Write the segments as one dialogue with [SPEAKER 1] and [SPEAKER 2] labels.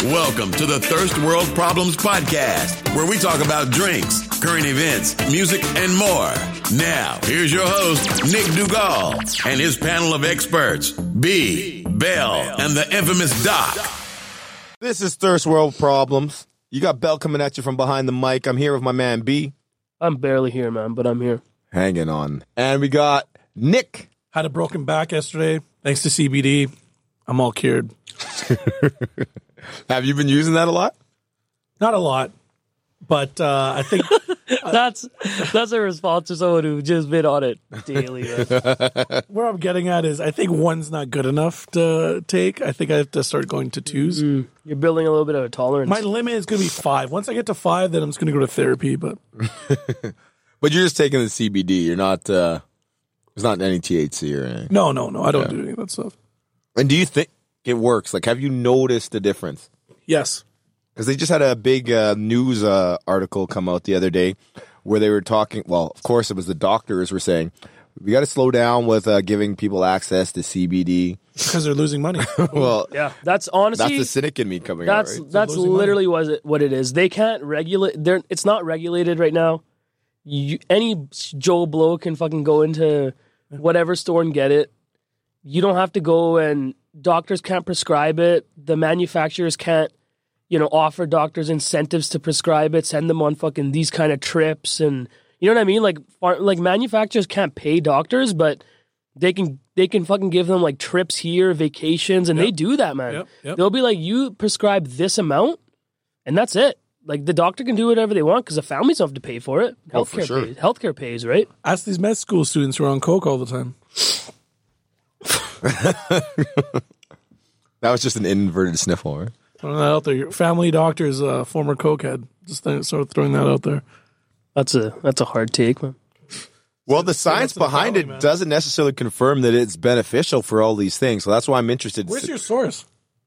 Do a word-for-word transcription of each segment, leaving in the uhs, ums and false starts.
[SPEAKER 1] Welcome to the Thirst World Problems Podcast, where we talk about drinks, current events, music, and more. Now, here's your host, Nick Dugal, and his panel of experts, B, Bell, and the infamous Doc.
[SPEAKER 2] This is Thirst World Problems. You got Bell coming at you from behind the mic. I'm here with my man, B.
[SPEAKER 3] I'm barely here, man, but I'm here.
[SPEAKER 2] Hanging on. And we got Nick.
[SPEAKER 4] Had a broken back yesterday, thanks to C B D. I'm all cured.
[SPEAKER 2] Have you been using that a lot?
[SPEAKER 4] Not a lot, but uh, I think
[SPEAKER 3] that's that's a response to someone who just been on it daily. Right?
[SPEAKER 4] Where I'm getting at is I think one's not good enough to take. I think I have to start going to twos.
[SPEAKER 3] Mm, you're building a little bit of a tolerance.
[SPEAKER 4] My limit is going to be five. Once I get to five, then I'm just going to go to therapy. But
[SPEAKER 2] but you're just taking the C B D. You're not. Uh, there's not any T H C or anything.
[SPEAKER 4] No, no, no. I don't
[SPEAKER 2] yeah.
[SPEAKER 4] do any of that stuff.
[SPEAKER 2] And do you think it works? Like, have you noticed a difference?
[SPEAKER 4] Yes.
[SPEAKER 2] Because they just had a big uh, news uh, article come out the other day where they were talking, well, of course it was the doctors were saying, we got to slow down with uh, giving people access to C B D.
[SPEAKER 4] Because they're losing money.
[SPEAKER 2] Well,
[SPEAKER 3] yeah, that's honestly...
[SPEAKER 2] That's the cynic in me coming
[SPEAKER 3] that's,
[SPEAKER 2] out, right?
[SPEAKER 3] That's literally what it, what it is. They can't regulate... They're, it's not regulated right now. You, any Joe Blow can fucking go into whatever store and get it. You don't have to go and... Doctors can't prescribe it. The manufacturers can't, you know, offer doctors incentives to prescribe it, send them on fucking these kind of trips. And you know what I mean? Like, like manufacturers can't pay doctors, but they can, they can fucking give them like trips here, vacations, and yep. they do that, man.
[SPEAKER 4] Yep, yep.
[SPEAKER 3] They'll be like, you prescribe this amount, and that's it. Like, the doctor can do whatever they want because the families don't have to pay for it. Healthcare
[SPEAKER 2] oh, for sure.
[SPEAKER 3] pays. Healthcare pays, right?
[SPEAKER 4] Ask these med school students who are on coke all the time.
[SPEAKER 2] That was just an inverted sniffle, right?
[SPEAKER 4] Throwing that out there. Your family doctor's uh, former cokehead. Just th- sort of throwing that out there.
[SPEAKER 3] That's a that's a hard take, man.
[SPEAKER 2] Well, the science behind it doesn't necessarily confirm that it's beneficial for all these things. So that's why I'm interested.
[SPEAKER 4] Where's your source?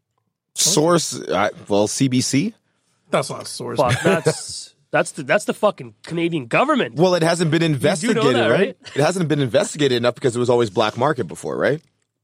[SPEAKER 2] Source? Uh, well, C B C.
[SPEAKER 4] That's not a source.
[SPEAKER 3] Fuck, that's that's the that's the fucking Canadian government.
[SPEAKER 2] Well, it hasn't been investigated,
[SPEAKER 3] you know that,
[SPEAKER 2] right?
[SPEAKER 3] right?
[SPEAKER 2] It hasn't been investigated enough because it was always black market before, right?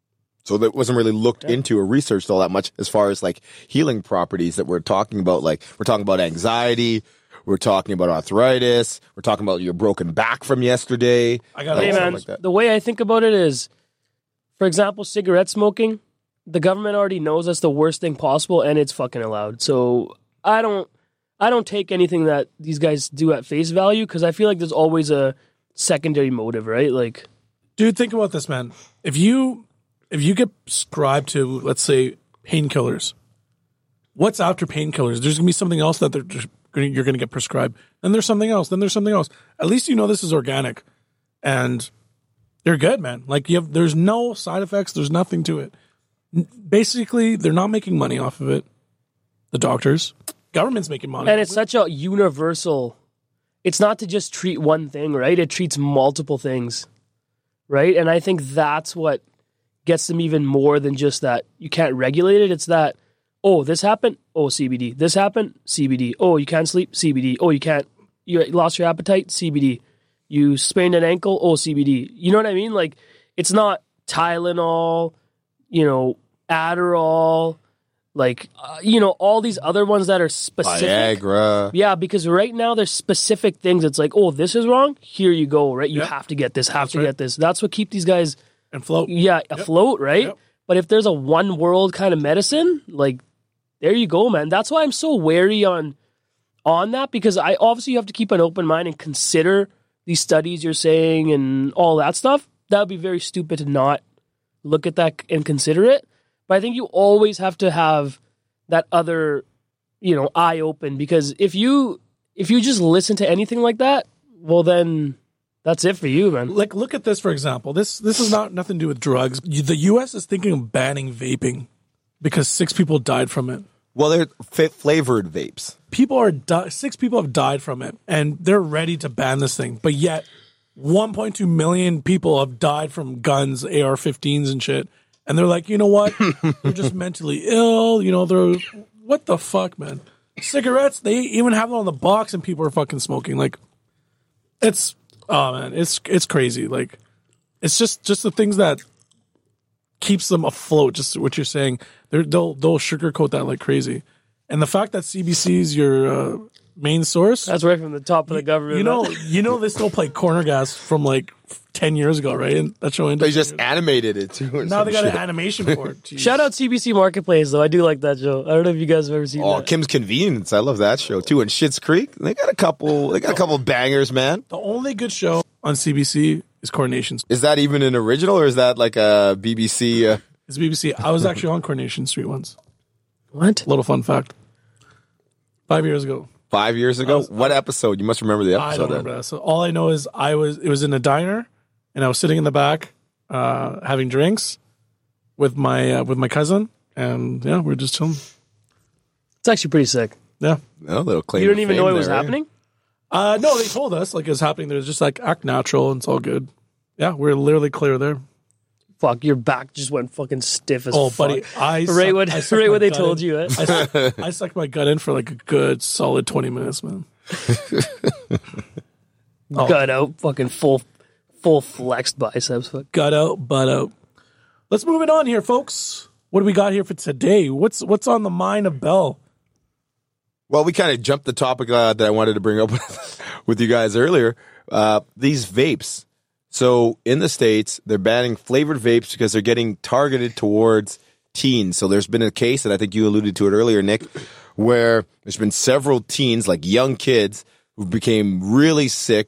[SPEAKER 2] So that wasn't really looked yeah. into or researched all that much as far as like healing properties that we're talking about. Like we're talking about anxiety, we're talking about arthritis, we're talking about your broken back from yesterday.
[SPEAKER 4] I got
[SPEAKER 3] like, hey man, like the way I think about it is, for example, cigarette smoking. The government already knows that's the worst thing possible, and it's fucking allowed. So I don't, I don't take anything that these guys do at face value because I feel like there's always a secondary motive, right? Like,
[SPEAKER 4] dude, think about this, man. If you If you get prescribed to, let's say, painkillers, what's after painkillers? There's going to be something else that they're just gonna, you're going to get prescribed. Then there's something else. Then there's something else. At least you know this is organic. And they're good, man. Like, you have, there's no side effects. There's nothing to it. Basically, they're not making money off of it. The doctors. Government's making money.
[SPEAKER 3] And it's such a universal... It's not to just treat one thing, right? It treats multiple things, right? And I think that's what... gets them even more than just that you can't regulate it. It's that, oh, this happened, oh, C B D. This happened, C B D. Oh, you can't sleep, C B D. Oh, you can't, you lost your appetite, C B D. You sprained an ankle, oh, C B D. You know what I mean? Like, it's not Tylenol, you know, Adderall, like, uh, you know, all these other ones that are specific.
[SPEAKER 2] Viagra.
[SPEAKER 3] Yeah, because right now there's specific things. It's like, oh, this is wrong, here you go, right? You
[SPEAKER 4] yep.
[SPEAKER 3] have to get this, have
[SPEAKER 4] That's
[SPEAKER 3] to
[SPEAKER 4] right.
[SPEAKER 3] get this. That's what keep these guys...
[SPEAKER 4] And float.
[SPEAKER 3] Yeah,
[SPEAKER 4] yep.
[SPEAKER 3] afloat, right?
[SPEAKER 4] Yep.
[SPEAKER 3] But if there's a one world kind of medicine, like, there you go, man. That's why I'm so wary on on that, because I obviously you have to keep an open mind and consider these studies you're saying and all that stuff. That would be very stupid to not look at that and consider it. But I think you always have to have that other, you know, eye open, because if you if you just listen to anything like that, well then... That's it for you, man.
[SPEAKER 4] Like, look at this, for example. This this is not nothing to do with drugs. The U S is thinking of banning vaping because six people died from it.
[SPEAKER 2] Well, they're f- flavored vapes.
[SPEAKER 4] People are di- six people have died from it, and they're ready to ban this thing. But yet, one point two million people have died from guns, A R fifteens, and shit. And they're like, you know what? They're just mentally ill. You know, they're what the fuck, man. Cigarettes, they even have them on the box, and people are fucking smoking. Like, it's. Oh man, it's it's crazy. Like, it's just, just the things that keeps them afloat. Just what you're saying, They're, they'll they'll sugarcoat that like crazy, And the fact that C B C is your uh, main source,
[SPEAKER 3] That's right from the top of the government.
[SPEAKER 4] you know,
[SPEAKER 3] man.
[SPEAKER 4] you know they still play Corner Gas from like ten years ago, right? And that show ended.
[SPEAKER 2] They just animated it too. or
[SPEAKER 4] now
[SPEAKER 2] some
[SPEAKER 4] they got
[SPEAKER 2] shit.
[SPEAKER 4] an animation for it. Jeez.
[SPEAKER 3] Shout out C B C Marketplace, though. I do like that show. I don't know if you guys have ever seen
[SPEAKER 2] Oh,
[SPEAKER 3] that.
[SPEAKER 2] Kim's Convenience. I love that show too. And Schitt's Creek. They got a couple. They got a couple bangers, man.
[SPEAKER 4] The only good show on C B C is Coronation Street.
[SPEAKER 2] Is that even an original, or is that like a B B C? Uh,
[SPEAKER 4] It's B B C. I was actually on Coronation Street once.
[SPEAKER 3] What?
[SPEAKER 4] Little fun fact. Five years ago.
[SPEAKER 2] Five years ago,
[SPEAKER 4] was-
[SPEAKER 2] what episode? You must remember the
[SPEAKER 4] I
[SPEAKER 2] episode.
[SPEAKER 4] don't
[SPEAKER 2] then.
[SPEAKER 4] remember that. So all I know is I was it was in a diner, and I was sitting in the back, uh, having drinks with my uh, with my cousin, and yeah, we are just chilling.
[SPEAKER 3] It's actually pretty sick.
[SPEAKER 4] Yeah.
[SPEAKER 2] No, little claim
[SPEAKER 3] You
[SPEAKER 2] to
[SPEAKER 3] didn't even
[SPEAKER 2] fame
[SPEAKER 3] know it was
[SPEAKER 2] there, eh?
[SPEAKER 3] happening?
[SPEAKER 4] Uh, no, they told us like it was happening. There was just like act natural, and it's all good. Yeah, we're literally clear there.
[SPEAKER 3] Fuck, your back just went fucking stiff as
[SPEAKER 4] Oh,
[SPEAKER 3] fuck.
[SPEAKER 4] buddy, I
[SPEAKER 3] Right
[SPEAKER 4] suck-
[SPEAKER 3] what,
[SPEAKER 4] I sucked
[SPEAKER 3] right
[SPEAKER 4] my
[SPEAKER 3] what they
[SPEAKER 4] gut
[SPEAKER 3] told
[SPEAKER 4] in.
[SPEAKER 3] you, eh?
[SPEAKER 4] I, suck- I sucked my gut in for like a good solid twenty minutes, man. Oh.
[SPEAKER 3] Gut out, fucking full, full flexed biceps. Fuck.
[SPEAKER 4] Gut out, butt out. Let's move it on here, folks. What do we got here for today? What's what's on the mind of Bell?
[SPEAKER 2] Well, we kind of jumped the topic uh, that I wanted to bring up with you guys earlier. Uh, these vapes. So in the States, they're banning flavored vapes because they're getting targeted towards teens. So there's been a case, and I think you alluded to it earlier, Nick, where there's been several teens, like young kids, who became really sick,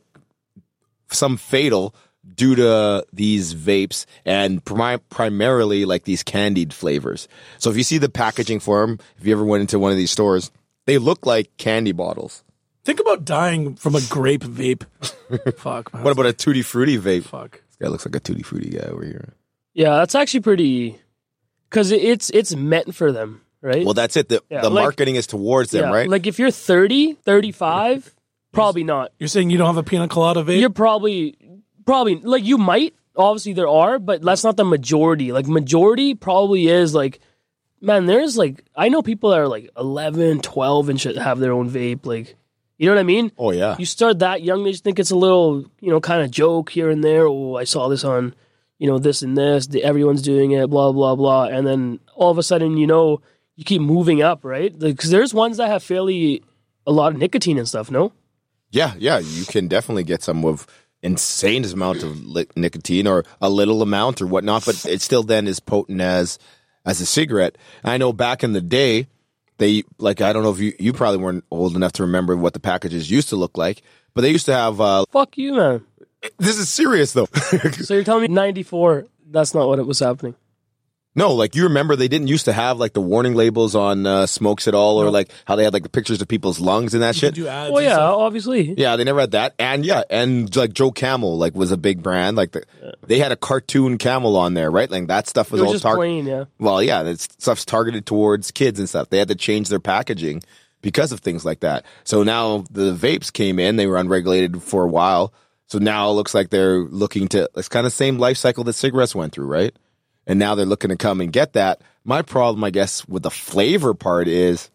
[SPEAKER 2] some fatal, due to these vapes, and prim- primarily like these candied flavors. So if you see the packaging for them, if you ever went into one of these stores, they look like candy bottles.
[SPEAKER 4] Think about dying from a grape vape. Fuck, man.
[SPEAKER 2] What about a Tutti Frutti vape?
[SPEAKER 4] Fuck?
[SPEAKER 2] This guy looks like a Tutti Frutti guy over here.
[SPEAKER 3] Yeah, that's actually pretty, because it's it's meant for them, right?
[SPEAKER 2] Well, that's it. The,
[SPEAKER 3] Yeah,
[SPEAKER 2] the
[SPEAKER 3] like-
[SPEAKER 2] marketing is towards them,
[SPEAKER 3] yeah,
[SPEAKER 2] right?
[SPEAKER 3] Like if you're thirty, thirty-five, probably not.
[SPEAKER 4] You're saying you don't have a pina colada vape?
[SPEAKER 3] You're probably, probably, like you might, obviously there are, but that's not the majority. Like majority probably is like, man, there's like, I know people that are like eleven, twelve and shit have their own vape, like, you know what I mean?
[SPEAKER 2] oh, yeah.
[SPEAKER 3] You start that young, they just think it's a little, you know, kind of joke here and there. Oh, I saw this on, you know, this and this. The, everyone's doing it, blah, blah, blah. And then all of a sudden, you know, you keep moving up, right? Because there's ones that have fairly a lot of nicotine and stuff, no?
[SPEAKER 2] Yeah, yeah. You can definitely get some with insane amount of li- nicotine or a little amount or whatnot, but it still then is potent as as a cigarette. I know back in the day, they, like, I don't know if you, you probably weren't old enough to remember what the packages used to look like, but they used to have, uh,
[SPEAKER 3] Fuck you, man.
[SPEAKER 2] this is serious though.
[SPEAKER 3] So you're telling me ninety-four, that's not what it was happening.
[SPEAKER 2] No, like you remember they didn't used to have like the warning labels on uh, smokes at all, or like how they had like the pictures of people's lungs and that
[SPEAKER 4] You
[SPEAKER 2] shit.
[SPEAKER 4] do ads
[SPEAKER 3] Well,
[SPEAKER 4] and
[SPEAKER 3] yeah,
[SPEAKER 4] stuff.
[SPEAKER 3] obviously.
[SPEAKER 2] Yeah, they never had that. And yeah, and like Joe Camel like was a big brand. Like the, they had a cartoon camel on there, right? Like that stuff was,
[SPEAKER 3] It was
[SPEAKER 2] all
[SPEAKER 3] just
[SPEAKER 2] targeted.
[SPEAKER 3] plain, yeah.
[SPEAKER 2] Well, yeah, that stuff's targeted towards kids and stuff. They had to change their packaging because of things like that. So now the vapes came in. They were unregulated for a while. So now it looks like they're looking to, it's kind of the same life cycle that cigarettes went through, right? And now they're looking to come and get that. My problem, I guess, with the flavor part is,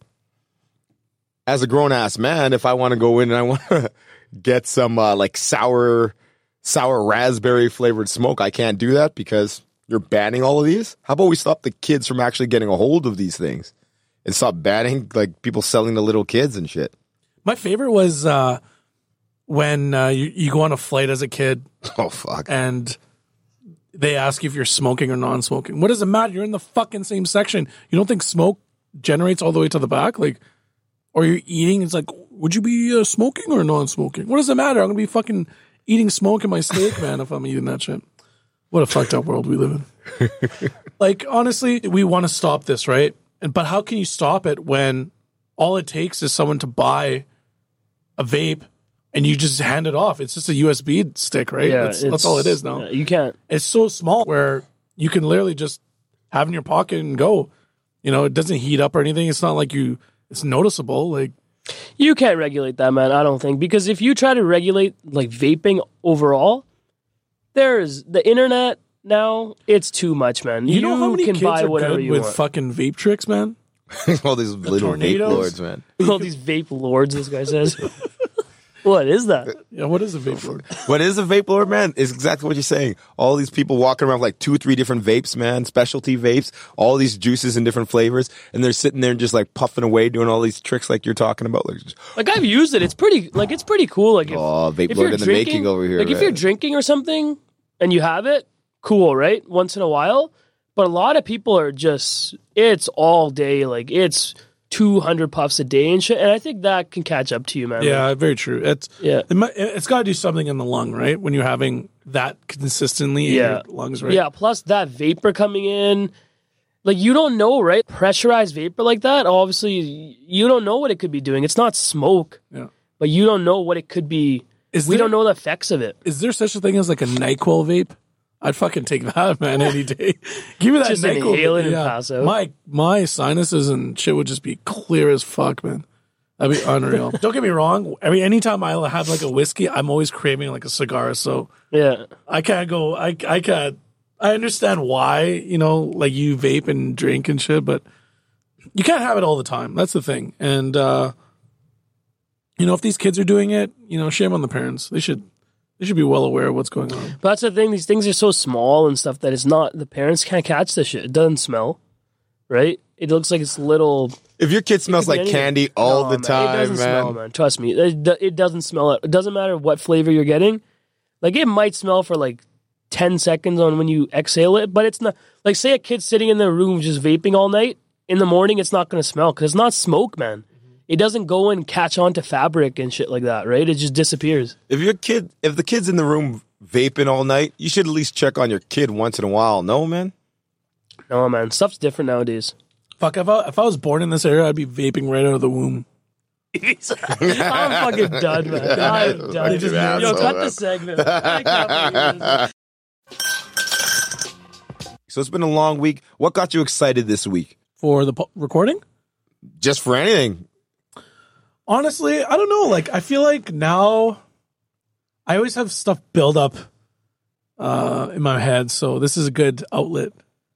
[SPEAKER 2] as a grown-ass man, if I want to go in and I want to get some uh, like sour, sour raspberry flavored smoke, I can't do that because you're banning all of these. How about we stop the kids from actually getting a hold of these things and stop banning like people selling to little kids and shit?
[SPEAKER 4] My favorite was uh, when uh, you, you go on a flight as a kid
[SPEAKER 2] Oh fuck!
[SPEAKER 4] and they ask you if you're smoking or non-smoking. What does it matter? You're in the fucking same section. You don't think smoke generates all the way to the back? Like, or you're eating, it's like, would you be uh, smoking or non-smoking? What does it matter? I'm going to be fucking eating smoke in my steak, man, if I'm eating that shit. What a fucked up world we live in. Like, honestly, we want to stop this, right? And But how can you stop it when all it takes is someone to buy a vape and you just hand it off? It's just a U S B stick, right?
[SPEAKER 3] Yeah,
[SPEAKER 4] that's,
[SPEAKER 3] it's-
[SPEAKER 4] that's all it is now.
[SPEAKER 3] yeah, you can't.
[SPEAKER 4] It's so small where you can literally just have in your pocket and go. You know, it doesn't heat up or anything. It's not like you, it's noticeable. Like,
[SPEAKER 3] You can't regulate that, man. I don't think, because if you try to regulate like vaping overall, there's the internet now. It's too much, man.
[SPEAKER 4] you, know how many
[SPEAKER 3] can
[SPEAKER 4] kids
[SPEAKER 3] buy
[SPEAKER 4] are
[SPEAKER 3] whatever
[SPEAKER 4] good
[SPEAKER 3] you
[SPEAKER 4] with
[SPEAKER 3] want.
[SPEAKER 4] fucking vape tricks, man?
[SPEAKER 2] All these little vape
[SPEAKER 4] tornadoes.
[SPEAKER 2] lords, man.
[SPEAKER 3] All these vape lords, this guy says. What is that?
[SPEAKER 4] Yeah, what is a vape lord?
[SPEAKER 2] What is a vape lord, man? Is exactly what you're saying. All these people walking around with like two or three different vapes, man, specialty vapes, all these juices in different flavors, and they're sitting there and just like puffing away, doing all these tricks like you're talking about. Like, just,
[SPEAKER 3] Like I've used it. It's pretty like it's pretty cool. Like if,
[SPEAKER 2] oh, vape
[SPEAKER 3] if
[SPEAKER 2] lord
[SPEAKER 3] you're
[SPEAKER 2] in the
[SPEAKER 3] drinking,
[SPEAKER 2] making over here.
[SPEAKER 3] Like if
[SPEAKER 2] man.
[SPEAKER 3] you're drinking or something and you have it, cool, right? Once in a while. But a lot of people are just it's all day. Like it's two hundred puffs a day and shit. And I think that can catch up to you, man.
[SPEAKER 4] Yeah, very true. It's
[SPEAKER 3] Yeah.
[SPEAKER 4] It might, it's got to do something in the lung, right? When you're having that consistently in
[SPEAKER 3] Yeah.
[SPEAKER 4] your lungs, right?
[SPEAKER 3] Yeah, plus that vapor coming in. Like, you don't know, right? Pressurized vapor like that, obviously, you don't know what it could be doing. It's not smoke,
[SPEAKER 4] Yeah.
[SPEAKER 3] but you don't know what it could be.
[SPEAKER 4] Is
[SPEAKER 3] we
[SPEAKER 4] there-
[SPEAKER 3] don't know the effects of it.
[SPEAKER 4] Is there such a thing as like a NyQuil vape? I'd fucking take that, man, any day. Give me that
[SPEAKER 3] Just
[SPEAKER 4] NyQuil.
[SPEAKER 3] inhale it
[SPEAKER 4] vape.
[SPEAKER 3] and pass out.
[SPEAKER 4] My my sinuses and shit would just be clear as fuck, man. That'd be unreal. Don't get me wrong. I mean, anytime I have like a whiskey, I'm always craving like a cigar. So
[SPEAKER 3] Yeah.
[SPEAKER 4] I can't go. I I can't. I understand why, you know, like you vape and drink and shit, but you can't have it all the time. That's the thing. And uh, you know, if these kids are doing it, you know, shame on the parents. They should they should be well aware of what's going on.
[SPEAKER 3] But that's the thing. These things are so small and stuff that it's not, the parents can't catch this shit. It doesn't smell, right? It looks like it's little.
[SPEAKER 2] if your kid smells
[SPEAKER 3] could be
[SPEAKER 2] like
[SPEAKER 3] anything.
[SPEAKER 2] candy all
[SPEAKER 3] No,
[SPEAKER 2] the
[SPEAKER 3] man,
[SPEAKER 2] time,
[SPEAKER 3] It doesn't
[SPEAKER 2] man.
[SPEAKER 3] smell, man. Trust me. It, it doesn't smell. It doesn't matter what flavor you're getting. Like, it might smell for like ten seconds on when you exhale it, but it's not. Like, say a kid's sitting in their room just vaping all night. In the morning, it's not going to smell because it's not smoke, man. It doesn't go and catch onto fabric and shit like that, right? It just disappears.
[SPEAKER 2] If your kid, if the kid's in the room vaping all night, you should at least check on your kid once in a while. No, man.
[SPEAKER 3] No, man. Stuff's different nowadays.
[SPEAKER 4] Fuck, if I, if I was born in this era, I'd be vaping right out of the womb.
[SPEAKER 3] I'm fucking done, man. I'm done.
[SPEAKER 2] You're just an
[SPEAKER 3] Yo,
[SPEAKER 2] asshole,
[SPEAKER 3] cut
[SPEAKER 2] man.
[SPEAKER 3] the segment. I can't believe this.
[SPEAKER 2] So it's been a long week. What got you excited this week?
[SPEAKER 4] For the po- recording?
[SPEAKER 2] Just for anything.
[SPEAKER 4] Honestly, I don't know. Like, I feel like now I always have stuff build up uh, in my head. So this is a good outlet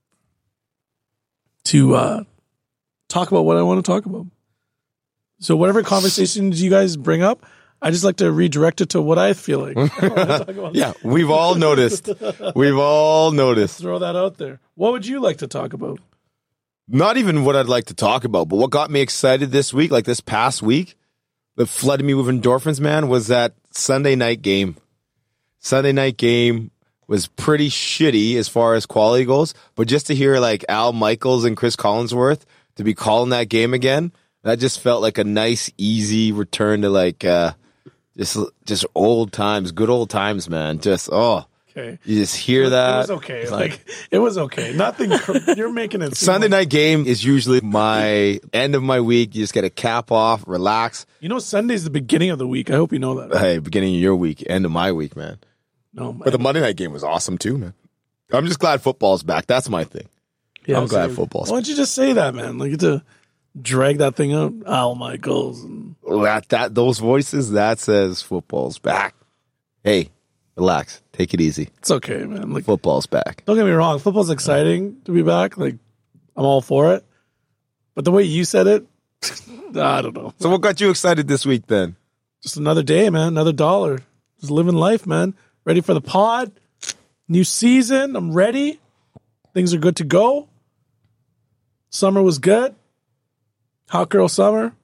[SPEAKER 4] to uh, talk about what I want to talk about. So whatever conversations you guys bring up, I just like to redirect it to what I feel like. I wanna talk about.
[SPEAKER 2] Yeah, we've all noticed. We've all noticed.
[SPEAKER 4] Throw that out there. What would you like to talk about?
[SPEAKER 2] Not even what I'd like to talk about, but what got me excited this week, like this past week, that flooded me with endorphins, man, was that Sunday night game. Sunday night game was pretty shitty as far as quality goes, but just to hear like Al Michaels and Chris Collinsworth to be calling that game again, that just felt like a nice, easy return to like uh, just just old times, good old times, man. Just oh,
[SPEAKER 4] Okay.
[SPEAKER 2] you just hear that.
[SPEAKER 4] It was okay. Like, it was okay. Nothing. cr- You're making it. seem
[SPEAKER 2] Sunday
[SPEAKER 4] like-
[SPEAKER 2] night game is usually my end of my week. You just get a cap off, relax.
[SPEAKER 4] You know, Sunday's the beginning of the week. I hope you know that.
[SPEAKER 2] Hey, beginning of your week, end of my week, man.
[SPEAKER 4] No,
[SPEAKER 2] But the Monday night game was awesome too, man. I'm just glad football's back. That's my thing.
[SPEAKER 3] Yeah,
[SPEAKER 2] I'm glad
[SPEAKER 3] same.
[SPEAKER 2] football's
[SPEAKER 4] why
[SPEAKER 2] back.
[SPEAKER 4] don't you just say that, man? Like, you get to drag that thing out. Al Michaels. And
[SPEAKER 2] That, that, those voices, that says football's back. Hey, relax. Take it easy.
[SPEAKER 4] it's okay, man. Like,
[SPEAKER 2] Football's back.
[SPEAKER 4] don't get me wrong. Football's exciting to be back. Like, I'm all for it. But the way you said it, I don't know.
[SPEAKER 2] So what got you excited this week then?
[SPEAKER 4] Just another day, man. Another dollar. Just living life, man. Ready for the pod. New season. I'm ready. Things are good to go. Summer was good. Hot girl summer.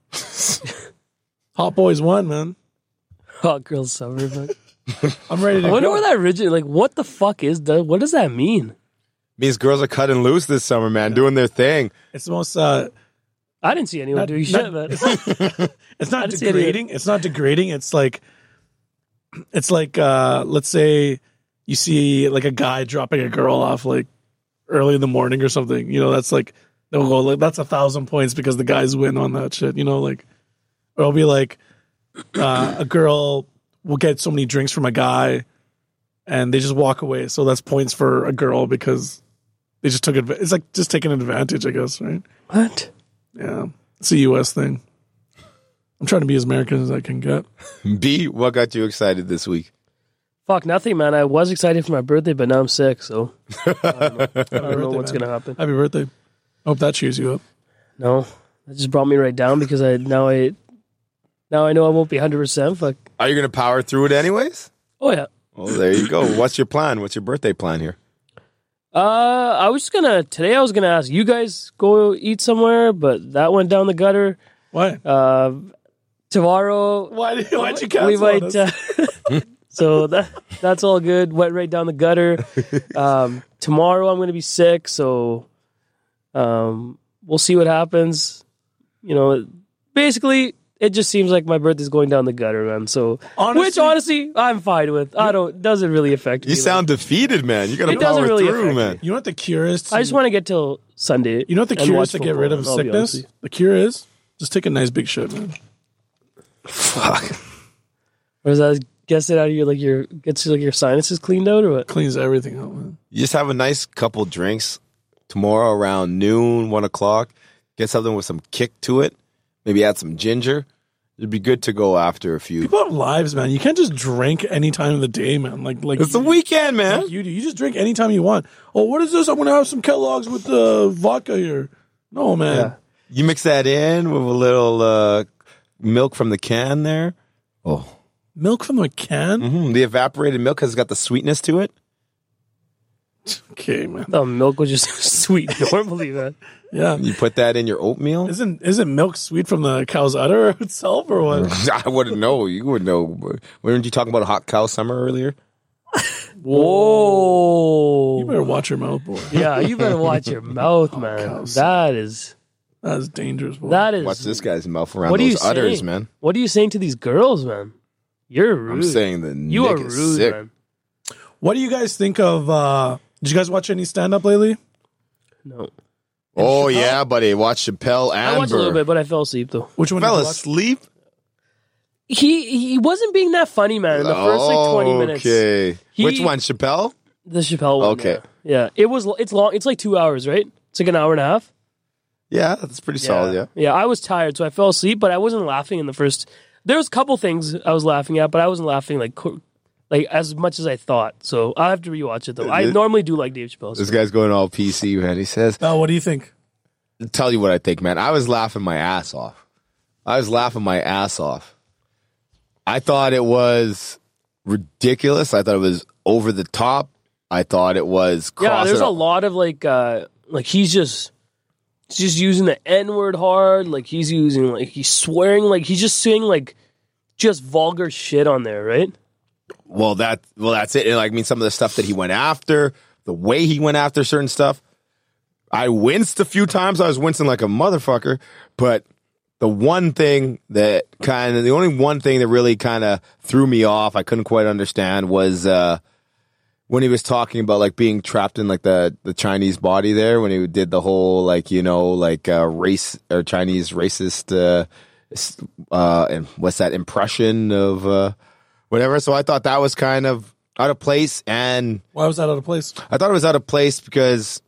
[SPEAKER 4] Hot boys won, man.
[SPEAKER 3] Hot girl summer. But
[SPEAKER 4] I'm ready to
[SPEAKER 3] I wonder
[SPEAKER 4] go.
[SPEAKER 3] where that rigid. Like, what the fuck is that? What does that mean?
[SPEAKER 2] Means girls are cutting loose this summer, man, doing their thing.
[SPEAKER 4] It's the most. Uh,
[SPEAKER 3] I didn't see anyone
[SPEAKER 4] Not-
[SPEAKER 3] doing
[SPEAKER 4] not-
[SPEAKER 3] shit, man.
[SPEAKER 4] it's
[SPEAKER 3] I
[SPEAKER 4] not
[SPEAKER 3] didn't see any of it.
[SPEAKER 4] degrading. It's not degrading. It's like, it's like, uh, let's say you see like a guy dropping a girl off like early in the morning or something. You know, that's like they'll go like that's a thousand points because the guys win on that shit. You know, like or it'll be like uh, a girl will get so many drinks from a guy, and they just walk away. So that's points for a girl because they just took it. It's like just taking advantage, I guess, right?
[SPEAKER 3] What?
[SPEAKER 4] Yeah, it's a U S thing. I'm trying to be as American as I can get.
[SPEAKER 2] B, what got you excited this week?
[SPEAKER 3] Fuck nothing, man. I was excited for my birthday, but now I'm sick, so I don't know, I don't know
[SPEAKER 4] birthday,
[SPEAKER 3] what's
[SPEAKER 4] man.
[SPEAKER 3] gonna happen.
[SPEAKER 4] Happy birthday! I hope that cheers you up.
[SPEAKER 3] No, that just brought me right down because I now I now I know I won't be one hundred percent. Fuck,
[SPEAKER 2] Are you going to power through it anyways?
[SPEAKER 3] Oh yeah.
[SPEAKER 2] Well, there you go. What's your plan? What's your birthday plan here?
[SPEAKER 3] Uh, I was just gonna today. I was gonna ask you guys go eat somewhere, but that went down the gutter.
[SPEAKER 4] Why?
[SPEAKER 3] Uh, tomorrow
[SPEAKER 4] Why did why'd you cancel
[SPEAKER 3] we
[SPEAKER 4] on
[SPEAKER 3] might.
[SPEAKER 4] us?
[SPEAKER 3] Uh, so that that's all good. Went right down the gutter. Um, tomorrow I'm gonna be sick, so um, we'll see what happens. You know, basically, it just seems like my birthday's going down the gutter, man. So,
[SPEAKER 4] Honestly-
[SPEAKER 3] which honestly, I'm fine with. I don't. Doesn't really affect me.
[SPEAKER 2] You
[SPEAKER 3] like-
[SPEAKER 2] sound defeated, man. You got to
[SPEAKER 3] It doesn't
[SPEAKER 2] power
[SPEAKER 3] really
[SPEAKER 2] through,
[SPEAKER 3] affect
[SPEAKER 2] man.
[SPEAKER 4] You know what the cure is? To,
[SPEAKER 3] I just want to get till Sunday.
[SPEAKER 4] you know what the
[SPEAKER 3] and
[SPEAKER 4] cure
[SPEAKER 3] watch
[SPEAKER 4] is to get
[SPEAKER 3] football,
[SPEAKER 4] rid of
[SPEAKER 3] I'll be honest
[SPEAKER 4] sickness?
[SPEAKER 3] with you.
[SPEAKER 4] The cure is just take a nice big shit, man.
[SPEAKER 2] Fuck.
[SPEAKER 3] Or does that gets it out of your like your gets like your sinuses cleaned out or what?
[SPEAKER 4] Cleans everything out, man.
[SPEAKER 2] You just have a nice couple drinks tomorrow around noon, one o'clock. Get something with some kick to it. Maybe add some ginger. It'd be good to go after a few.
[SPEAKER 4] People have lives, man. You can't just drink any time of the day, man. Like, like
[SPEAKER 2] It's the weekend, man.
[SPEAKER 4] like you do. You just drink anytime you want. Oh, what is this? I'm gonna have some Kellogg's with the uh, vodka here. No, man.
[SPEAKER 3] Yeah.
[SPEAKER 2] You mix that in with a little uh, milk from the can there. Oh,
[SPEAKER 4] Milk from the can.
[SPEAKER 2] mm, the evaporated milk has got the sweetness to it.
[SPEAKER 4] Okay, man.
[SPEAKER 3] The milk was just sweet normally, man.
[SPEAKER 4] Yeah.
[SPEAKER 2] You put that in your oatmeal.
[SPEAKER 4] Isn't isn't milk sweet from the cow's udder itself, or what?
[SPEAKER 2] I wouldn't know. You would know. Weren't you talking about a hot cow summer earlier?
[SPEAKER 3] Whoa.
[SPEAKER 4] You better watch your mouth, boy.
[SPEAKER 3] Yeah, you better watch your mouth, man.
[SPEAKER 4] cows.
[SPEAKER 3] That is
[SPEAKER 4] That's dangerous, boy.
[SPEAKER 3] that is.
[SPEAKER 2] Watch this guy's mouth around
[SPEAKER 3] What are you
[SPEAKER 2] those udders,
[SPEAKER 3] saying?
[SPEAKER 2] man.
[SPEAKER 3] What are you saying to these girls, man? You're rude.
[SPEAKER 2] I'm saying the
[SPEAKER 3] you
[SPEAKER 2] Nick
[SPEAKER 3] are
[SPEAKER 2] is
[SPEAKER 3] rude,
[SPEAKER 2] sick.
[SPEAKER 3] man.
[SPEAKER 4] What do you guys think of? uh Did you guys watch any stand up lately?
[SPEAKER 3] No,
[SPEAKER 2] Oh
[SPEAKER 4] Chappelle?
[SPEAKER 2] yeah, buddy. Watch Chappelle and
[SPEAKER 3] I watched a little
[SPEAKER 2] Burr.
[SPEAKER 3] bit, but I fell asleep though.
[SPEAKER 4] Which one?
[SPEAKER 2] Fell
[SPEAKER 4] did you watch?
[SPEAKER 2] asleep.
[SPEAKER 3] He he wasn't being that funny, man. In the first like twenty minutes,
[SPEAKER 2] Okay.
[SPEAKER 3] He-
[SPEAKER 2] Which one, Chappelle?
[SPEAKER 3] the Chappelle one.
[SPEAKER 2] Okay.
[SPEAKER 3] Yeah. Yeah, it was. It's long. It's like two hours, right? It's like an hour and a half.
[SPEAKER 2] Yeah, that's pretty solid. Yeah.
[SPEAKER 3] Yeah, I was tired, so I fell asleep, but I wasn't laughing in the first. There was a couple things I was laughing at, but I wasn't laughing like co- like as much as I thought. So I have to rewatch it though. I
[SPEAKER 2] This-
[SPEAKER 3] normally do like Dave Chappelle.
[SPEAKER 2] This
[SPEAKER 3] so-
[SPEAKER 2] guy's going all P C, man. He says,
[SPEAKER 4] Oh, what do you think?
[SPEAKER 2] tell you what I think, man. I was laughing my ass off. I was laughing my ass off. I thought it was ridiculous. I thought it was over the top. I thought it was
[SPEAKER 3] Yeah,
[SPEAKER 2] crossing
[SPEAKER 3] there's a
[SPEAKER 2] up-
[SPEAKER 3] lot of like, uh like he's just, he's just using the N word hard. Like he's using like he's swearing. Like he's just saying like just vulgar shit on there, right?
[SPEAKER 2] Well, that well, that's it. And like, I mean, some of the stuff that he went after, the way he went after certain stuff, I winced a few times. I was wincing like a motherfucker. But the one thing that kind of, the only one thing that really kind of threw me off, I couldn't quite understand, was uh, when he was talking about like being trapped in like the the Chinese body there. When he did the whole like you know like uh, race or Chinese racist, uh, s- uh, and what's that impression of. Uh, Whatever. So I thought that was kind of out of place. And
[SPEAKER 4] Why was that out of place?
[SPEAKER 2] I thought it was out of place because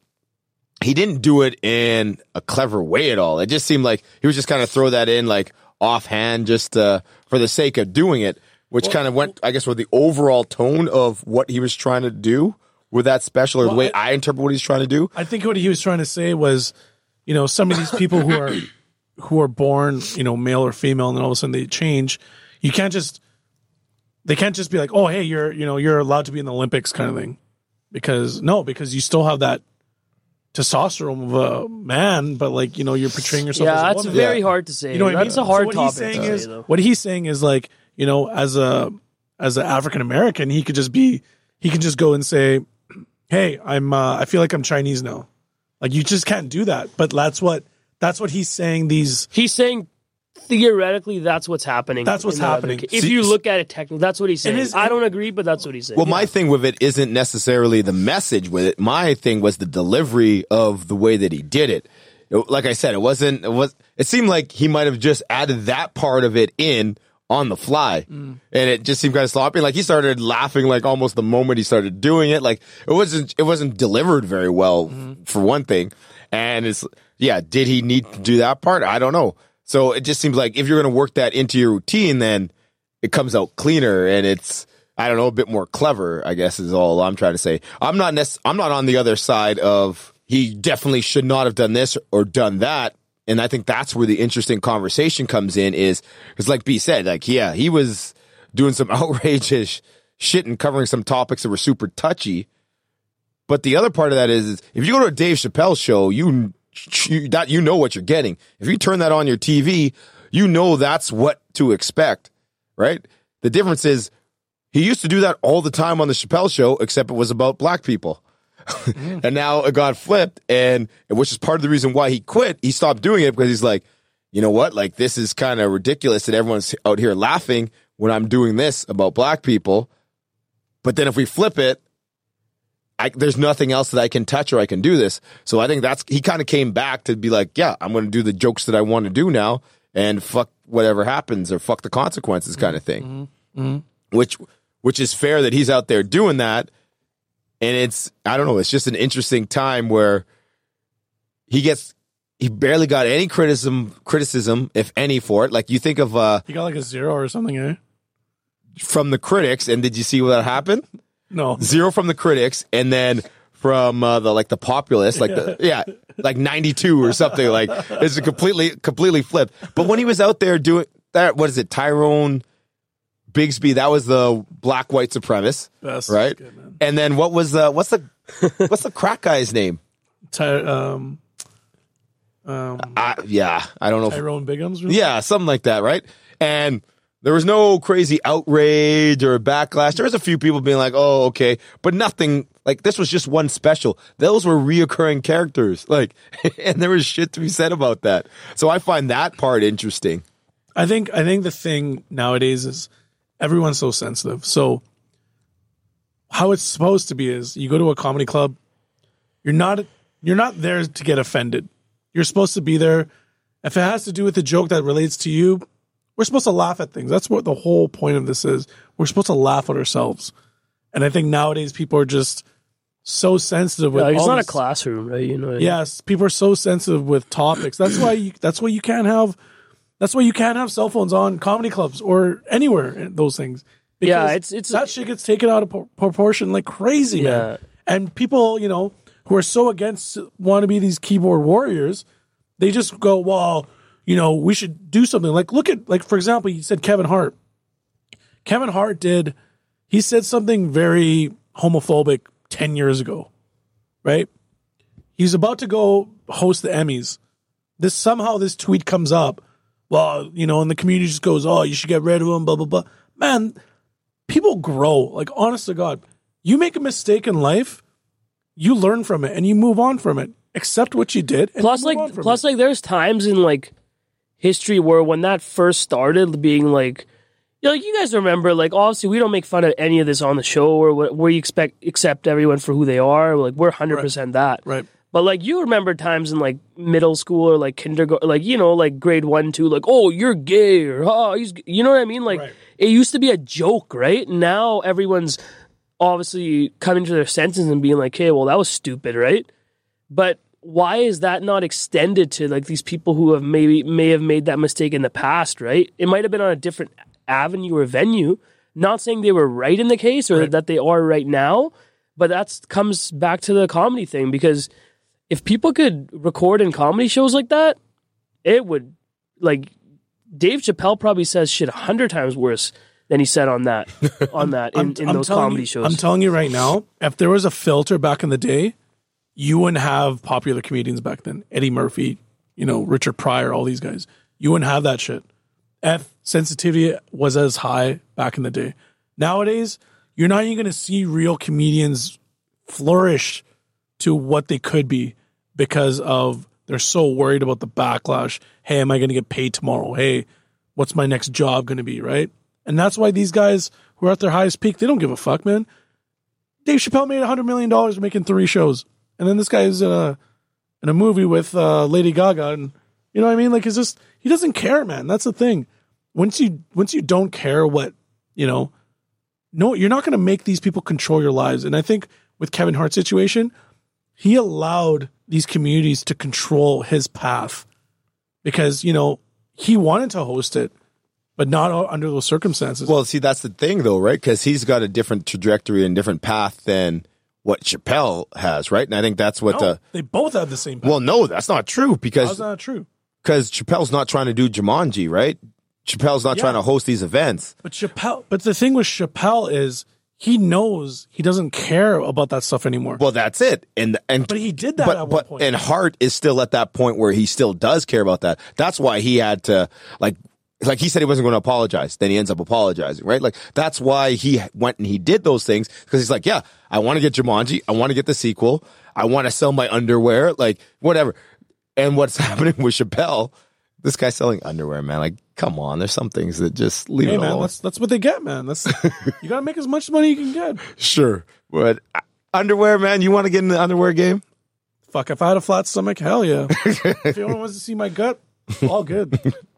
[SPEAKER 2] he didn't do it in a clever way at all. It just seemed like he was just kind of throw that in like offhand just uh, for the sake of doing it, which kind of went, I guess, with the overall tone of what he was trying to do with that special or the
[SPEAKER 4] Well,
[SPEAKER 2] way
[SPEAKER 4] I-
[SPEAKER 2] I interpret what he's trying to do.
[SPEAKER 4] I think what he was trying to say was, you know, some of these people who are who are born, you know, male or female, and then all of a sudden they change. You can't just they can't just be like, oh, hey, you're you know you're allowed to be in the Olympics kind of thing, because no, because you still have that testosterone of a man, but like you know you're portraying yourself.
[SPEAKER 3] Yeah,
[SPEAKER 4] as a
[SPEAKER 3] that's
[SPEAKER 4] woman.
[SPEAKER 3] very
[SPEAKER 2] Yeah.
[SPEAKER 3] hard to say.
[SPEAKER 4] You know what I mean?
[SPEAKER 3] That's a hard
[SPEAKER 4] so what
[SPEAKER 3] topic
[SPEAKER 4] he's saying
[SPEAKER 3] to
[SPEAKER 4] is
[SPEAKER 3] say, though.
[SPEAKER 4] what he's saying is like you know as a as an African American, he could just be he can just go and say, hey, I'm uh, I feel like I'm Chinese now. Like you just can't do that. But that's what that's what he's saying. These
[SPEAKER 3] He's saying theoretically that's what's happening.
[SPEAKER 4] That's what's
[SPEAKER 3] in the other
[SPEAKER 4] happening.
[SPEAKER 3] ca- If
[SPEAKER 2] See-
[SPEAKER 3] you look at it technically, that's what he's saying.
[SPEAKER 4] his-
[SPEAKER 3] I don't agree, but that's what he's saying.
[SPEAKER 2] Well, my thing with it isn't necessarily the message with it. My thing was the delivery of the way that he did it. It- like I said, it wasn't, it was, it seemed like he might have just added that part of it in on the fly. And it just seemed kind of sloppy. Like he started laughing like almost the moment he started doing it. Like it wasn't, it wasn't delivered very well for one thing. And it's, yeah, did he need to do that part? I don't know. So it just seems like if you're going to work that into your routine, then it comes out cleaner and it's, I don't know, a bit more clever, I guess is all I'm trying to say. I'm not nec- I'm not on the other side of he definitely should not have done this or done that. And I think that's where the interesting conversation comes in is, because like B said, like, yeah, he was doing some outrageous shit and covering some topics that were super touchy. But the other part of that is, is if you go to a Dave Chappelle show, you, you that you know what you're getting. If you turn that on your T V, you know that's what to expect, right? The difference is he used to do that all the time on the Chappelle show, except it was about black people. Mm. And now it got flipped, and which is part of the reason why he quit. He stopped doing it because he's like, you know what? Like, this is kind of ridiculous that everyone's out here laughing when I'm doing this about black people. But then if we flip it, I, there's nothing else that I can touch or I can do this. So I think that's, he kind of came back to be like, yeah, I'm going to do the jokes that I want to do now and fuck whatever happens or fuck the consequences kind of thing.
[SPEAKER 4] Mm-hmm. Mm-hmm.
[SPEAKER 2] Which, which is fair that he's out there doing that. And it's, I don't know, it's just an interesting time where he gets, he barely got any criticism, criticism, if any, for it. Like, you think of, uh,
[SPEAKER 4] he got like a zero or something, eh?
[SPEAKER 2] From the critics. And did you see what happened?
[SPEAKER 4] No.
[SPEAKER 2] Zero from the critics. And then from, uh, the, like the populace, like the, yeah, like ninety-two or something. Like, it's a completely, completely flipped. But when he was out there doing that, what is it? Tyrone Bigsby, that was the black white supremacist,
[SPEAKER 4] Best.
[SPEAKER 2] right?
[SPEAKER 4] Good, man.
[SPEAKER 2] And then what was the what's the what's the crack guy's name?
[SPEAKER 4] Ty- um, um,
[SPEAKER 2] I, yeah, I don't know. If,
[SPEAKER 4] Tyrone Biggums? Really?
[SPEAKER 2] yeah, something like that, right? And there was no crazy outrage or backlash. There was a few people being like, "Oh, okay," but nothing. Like, this was just one special. Those were reoccurring characters, like, and there was shit to be said about that. So I find that part interesting.
[SPEAKER 4] I think I think the thing nowadays is everyone's so sensitive. So how it's supposed to be is you go to a comedy club, you're not you're not there to get offended. You're supposed to be there. If it has to do with a joke that relates to you, we're supposed to laugh at things. That's what the whole point of this is. We're supposed to laugh at ourselves. And I think nowadays people are just so sensitive with
[SPEAKER 3] Yeah, it's
[SPEAKER 4] all
[SPEAKER 3] not
[SPEAKER 4] this,
[SPEAKER 3] a classroom, right? You know what I mean?
[SPEAKER 4] Yes, people are so sensitive with topics. That's why you that's why you can't have That's why you can't have cell phones on comedy clubs or anywhere, those things. Because
[SPEAKER 3] Yeah, it's- it's-
[SPEAKER 4] that shit gets taken out of pro- proportion like crazy, man.
[SPEAKER 3] Yeah.
[SPEAKER 4] And people, you know, who are so against want to be these keyboard warriors, they just go, well, you know, we should do something. Like, look at, like, for example, you said Kevin Hart. Kevin Hart did, he said something very homophobic ten years ago, right? He's about to go host the Emmys. This somehow this tweet comes up. Well, you know, and the community just goes, oh, you should get rid of him, blah, blah, blah. Man, people grow. Like, honest to God, you make a mistake in life, you learn from it, and you move on from it. Accept what you did, and
[SPEAKER 3] Plus,
[SPEAKER 4] you move
[SPEAKER 3] like,
[SPEAKER 4] on from
[SPEAKER 3] plus,
[SPEAKER 4] it.
[SPEAKER 3] like, there's times in like history where when that first started, being like, you know, like, you guys remember, like, obviously we don't make fun of any of this on the show, or wh- where you expect accept everyone for who they are. Like, we're one hundred percent that.
[SPEAKER 4] Right.
[SPEAKER 3] But, like, you remember times in, like, middle school or, like, kindergarten, like, you know, like, grade one, two, like, oh, you're gay, or, oh, he's, g-" you know what I mean? Like,
[SPEAKER 4] Right.
[SPEAKER 3] it used to be a joke, right? Now everyone's obviously coming to their senses and being like, hey, well, that was stupid, right? But why is that not extended to, like, these people who have maybe, may have made that mistake in the past, right? It might have been on a different avenue or venue. Not saying they were right in the case or
[SPEAKER 4] Right.
[SPEAKER 3] that they are right now, but that comes back to the comedy thing, because if people could record in comedy shows like that, it would, like, Dave Chappelle probably says shit a hundred times worse than he said on that, on that in, in those
[SPEAKER 4] telling
[SPEAKER 3] comedy
[SPEAKER 4] you,
[SPEAKER 3] shows.
[SPEAKER 4] I'm telling you right now, if there was a filter back in the day, you wouldn't have popular comedians back then. Eddie Murphy, you know, Richard Pryor, all these guys. You wouldn't have that shit. If sensitivity was as high back in the day. Nowadays, you're not even going to see real comedians flourish to what they could be because of they're so worried about the backlash. Hey, am I going to get paid tomorrow? Hey, what's my next job going to be, right? And that's why these guys who are at their highest peak, they don't give a fuck, man. Dave Chappelle made one hundred million dollars making three shows. And then this guy is in a, in a movie with uh, Lady Gaga. And you know what I mean? Like, it's just, he doesn't care, man. That's the thing. Once you, once you don't care what, you know, no, you're not going to make these people control your lives. And I think with Kevin Hart's situation, he allowed these communities to control his path because, you know, he wanted to host it, but not under those circumstances.
[SPEAKER 2] Well, see, that's the thing, though, right? Because he's got a different trajectory and different path than what Chappelle has, right? And I think that's what
[SPEAKER 4] no,
[SPEAKER 2] the.
[SPEAKER 4] they both have the same path.
[SPEAKER 2] Well, no, that's not true
[SPEAKER 4] How's
[SPEAKER 2] because
[SPEAKER 4] that not true?
[SPEAKER 2] because Chappelle's not trying to do Jumanji, right? Chappelle's not
[SPEAKER 4] Yeah.
[SPEAKER 2] trying to host these events.
[SPEAKER 4] But Chappelle, but the thing with Chappelle is he knows he doesn't care about that stuff anymore.
[SPEAKER 2] Well, that's it. And and
[SPEAKER 4] But he did that
[SPEAKER 2] but,
[SPEAKER 4] at one
[SPEAKER 2] but,
[SPEAKER 4] point.
[SPEAKER 2] And Hart is still at that point where he still does care about that. That's why he had to, like, like he said he wasn't going to apologize. Then he ends up apologizing, right? Like, that's why he went and he did those things, because he's like, yeah, I want to get Jumanji. I want to get the sequel. I want to sell my underwear, like, whatever. And what's happening with Chappelle, this guy's selling underwear, man. Like, come on. There's some things that just leave
[SPEAKER 4] Hey
[SPEAKER 2] it
[SPEAKER 4] man,
[SPEAKER 2] alone.
[SPEAKER 4] that's that's what they get, man. That's you gotta make as much money you can get.
[SPEAKER 2] Sure. But uh, underwear, man, you want to get in the underwear game?
[SPEAKER 4] Fuck, if I had a flat stomach, hell yeah. If anyone wants to see my gut, all good.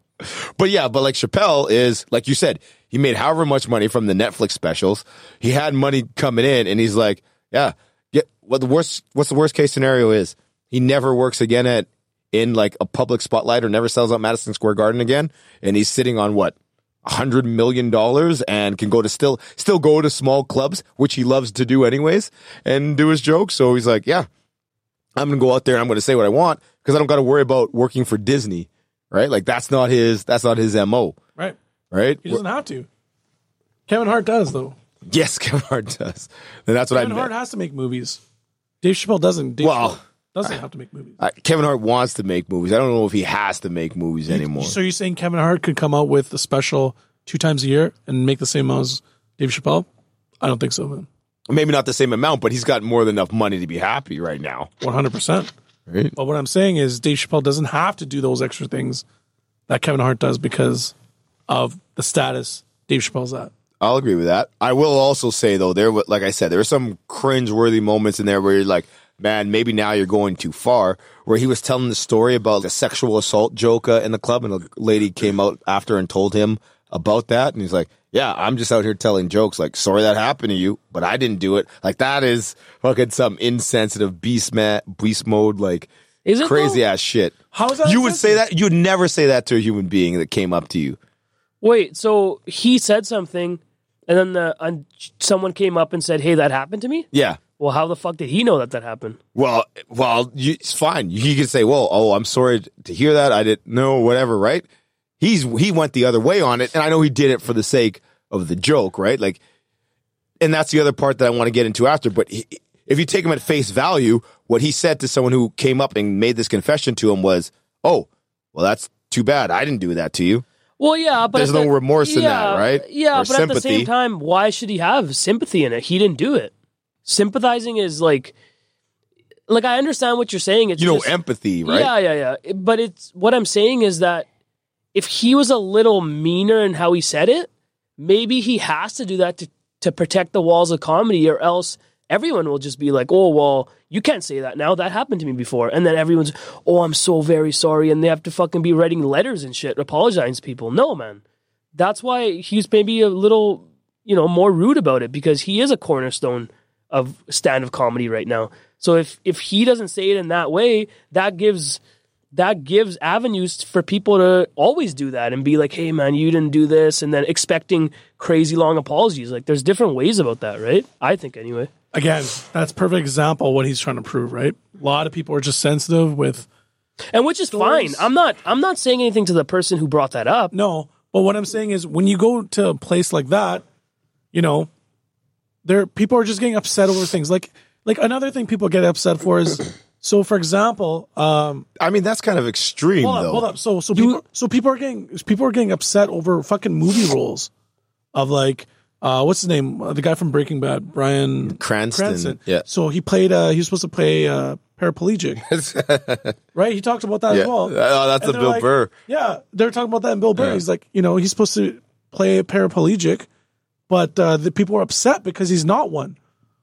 [SPEAKER 2] But yeah, but like Chappelle is, like you said, he made however much money from the Netflix specials. He had money coming in, and he's like, yeah, get what the worst, what's the worst case scenario is? He never works again at, in like a public spotlight, or never sells out Madison Square Garden again. And he's sitting on what? A hundred million dollars, and can go to still, still go to small clubs, which he loves to do anyways, and do his jokes. So he's like, yeah, I'm going to go out there and I'm going to say what I want, because I don't got to worry about working for Disney. Right? Like, that's not his, that's not his M O.
[SPEAKER 4] Right.
[SPEAKER 2] Right?
[SPEAKER 4] He doesn't have to. Kevin Hart does, though.
[SPEAKER 2] Yes, Kevin Hart does. And that's what
[SPEAKER 4] Kevin
[SPEAKER 2] I
[SPEAKER 4] Hart
[SPEAKER 2] meant.
[SPEAKER 4] has to make movies. Dave Chappelle doesn't. Dave
[SPEAKER 2] Well,
[SPEAKER 4] Chappelle doesn't have to make movies.
[SPEAKER 2] Uh, Kevin Hart wants to make movies. I don't know if he has to make movies anymore.
[SPEAKER 4] So you're saying Kevin Hart could come out with a special two times a year and make the same amount as Dave Chappelle? I don't think so, man.
[SPEAKER 2] Maybe not the same amount, but he's got more than enough money to be happy right now.
[SPEAKER 4] one hundred percent.
[SPEAKER 2] Right?
[SPEAKER 4] But what I'm saying is Dave Chappelle doesn't have to do those extra things that Kevin Hart does because of the status Dave Chappelle's at.
[SPEAKER 2] I'll agree with that. I will also say, though, there, wa- like I said, there were some cringe-worthy moments in there where you're like, man, maybe now you're going too far. Where he was telling the story about the sexual assault joke uh, in the club, and a lady came out after and told him about that, and he's like, yeah, I'm just out here telling jokes, like, sorry that happened to you, but I didn't do it. Like, that is fucking some insensitive beast, ma- beast mode, like,
[SPEAKER 3] Is it,
[SPEAKER 2] crazy
[SPEAKER 3] though?
[SPEAKER 2] ass shit.
[SPEAKER 4] How is that
[SPEAKER 2] You would say
[SPEAKER 4] insensitive?
[SPEAKER 2] that? You would never say that to a human being that came up to you.
[SPEAKER 3] Wait, so he said something, and then the, uh, someone came up and said, hey, that happened to me?
[SPEAKER 2] Yeah.
[SPEAKER 3] Well, how the fuck did he know that that happened?
[SPEAKER 2] Well, well, you, it's fine. He can say, well, oh, I'm sorry to hear that. I didn't know, whatever, right? He's, he went the other way on it, and I know he did it for the sake of the joke, right? Like, and that's the other part that I want to get into after, but he, if you take him at face value, what he said to someone who came up and made this confession to him was, oh, well, that's too bad. I didn't do that to you.
[SPEAKER 3] Well, yeah, but
[SPEAKER 2] There's
[SPEAKER 3] at the-
[SPEAKER 2] no remorse in that,
[SPEAKER 3] yeah,
[SPEAKER 2] right?
[SPEAKER 3] Yeah,
[SPEAKER 2] Or
[SPEAKER 3] but at the same
[SPEAKER 2] sympathy.
[SPEAKER 3] time, why should he have sympathy in it? He didn't do it. Sympathizing is like, like I understand what you're saying. It's
[SPEAKER 2] You know,
[SPEAKER 3] just-
[SPEAKER 2] empathy, right?
[SPEAKER 3] Yeah, yeah, yeah. It- But it's what I'm saying is that if he was a little meaner in how he said it, maybe he has to do that to to protect the walls of comedy, or else everyone will just be like, oh, well, you can't say that now. That happened to me before. And then everyone's, oh, I'm so very sorry. And they have to fucking be writing letters and shit, apologizing to people. No, man. That's why he's maybe a little, you know, more rude about it, because he is a cornerstone of stand-up comedy right now. So if if he doesn't say it in that way, that gives that gives avenues for people to always do that and be like, hey, man, you didn't do this, and then expecting crazy long apologies. Like, there's different ways about that, right? I think anyway.
[SPEAKER 4] Again, that's a perfect example of what he's trying to prove, right? A lot of people are just sensitive with
[SPEAKER 3] And which is
[SPEAKER 4] Stories.
[SPEAKER 3] fine. I'm not I'm not saying anything to the person who brought that up.
[SPEAKER 4] no. But what I'm saying is when you go to a place like that, you know, there people are just getting upset over things. Like like another thing people get upset for is so for example, um
[SPEAKER 2] I mean, that's kind of extreme,
[SPEAKER 4] hold up,
[SPEAKER 2] though.
[SPEAKER 4] hold up. So so people so people are getting people are getting upset over fucking movie roles of like uh what's his name? Uh, the guy from Breaking Bad, Bryan
[SPEAKER 2] Cranston. Yeah.
[SPEAKER 4] So he played uh he was supposed to play uh paraplegic. Right? He talked about that
[SPEAKER 2] Yeah.
[SPEAKER 4] as well.
[SPEAKER 2] Oh, that's
[SPEAKER 4] And
[SPEAKER 2] the
[SPEAKER 4] they're
[SPEAKER 2] Bill
[SPEAKER 4] like-
[SPEAKER 2] Burr.
[SPEAKER 4] Yeah, they're talking about that in Bill Burr.
[SPEAKER 2] Yeah.
[SPEAKER 4] He's like, you know, he's supposed to play a paraplegic, but uh, the people are upset because he's not one.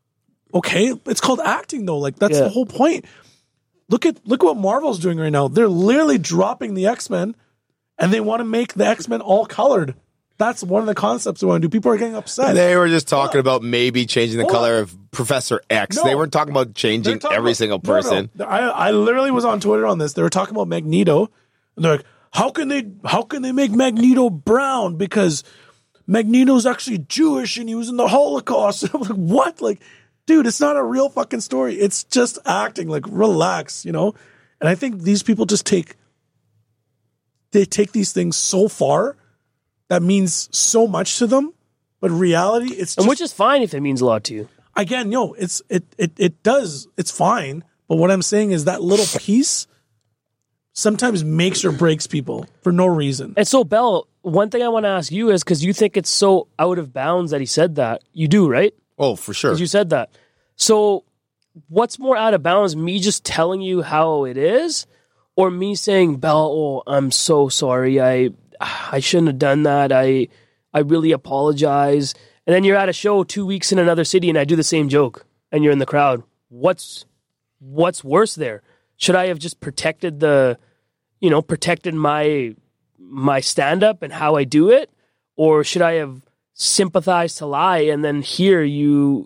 [SPEAKER 4] Okay, it's called acting though. Like that's
[SPEAKER 3] Yeah.
[SPEAKER 4] the whole point. Look at look at what Marvel's doing right now. They're literally dropping the X-Men, and they want to make the X-Men all colored. That's one of the concepts they want to do. People are getting upset.
[SPEAKER 2] They were just talking about maybe changing the
[SPEAKER 4] Hold
[SPEAKER 2] color
[SPEAKER 4] on.
[SPEAKER 2] of Professor X.
[SPEAKER 4] No.
[SPEAKER 2] They weren't talking about
[SPEAKER 4] They're
[SPEAKER 2] changing
[SPEAKER 4] talking
[SPEAKER 2] every
[SPEAKER 4] about-
[SPEAKER 2] single
[SPEAKER 4] no, no.
[SPEAKER 2] person.
[SPEAKER 4] I, I literally was on Twitter on this. They were talking about Magneto, and they're like, "How can they? How can they make Magneto brown? Because Magneto's actually Jewish and he was in the Holocaust." I'm like, "What? Like, dude, it's not a real fucking story. It's just acting. Like, relax, you know." And I think these people just take they take these things so far that means so much to them, but reality, it's
[SPEAKER 3] And
[SPEAKER 4] just,
[SPEAKER 3] which is fine if it means a lot to you.
[SPEAKER 4] again, no, it's it it it does. It's fine, but what I'm saying is that little piece sometimes makes or breaks people for no reason.
[SPEAKER 3] And so, Bell, one thing I want to ask you is because you think it's so out of bounds that he said that. You do, right?
[SPEAKER 2] Oh, for sure.
[SPEAKER 3] Because you said that. So, what's more out of bounds? Me just telling you how it is, or me saying, Bell, oh, I'm so sorry. I I shouldn't have done that. I I really apologize. And then you're at a show two weeks in another city, and I do the same joke, and you're in the crowd. What's what's worse there? Should I have just protected the, you know, protected my my stand up and how I do it, or should I have sympathized to lie and then here you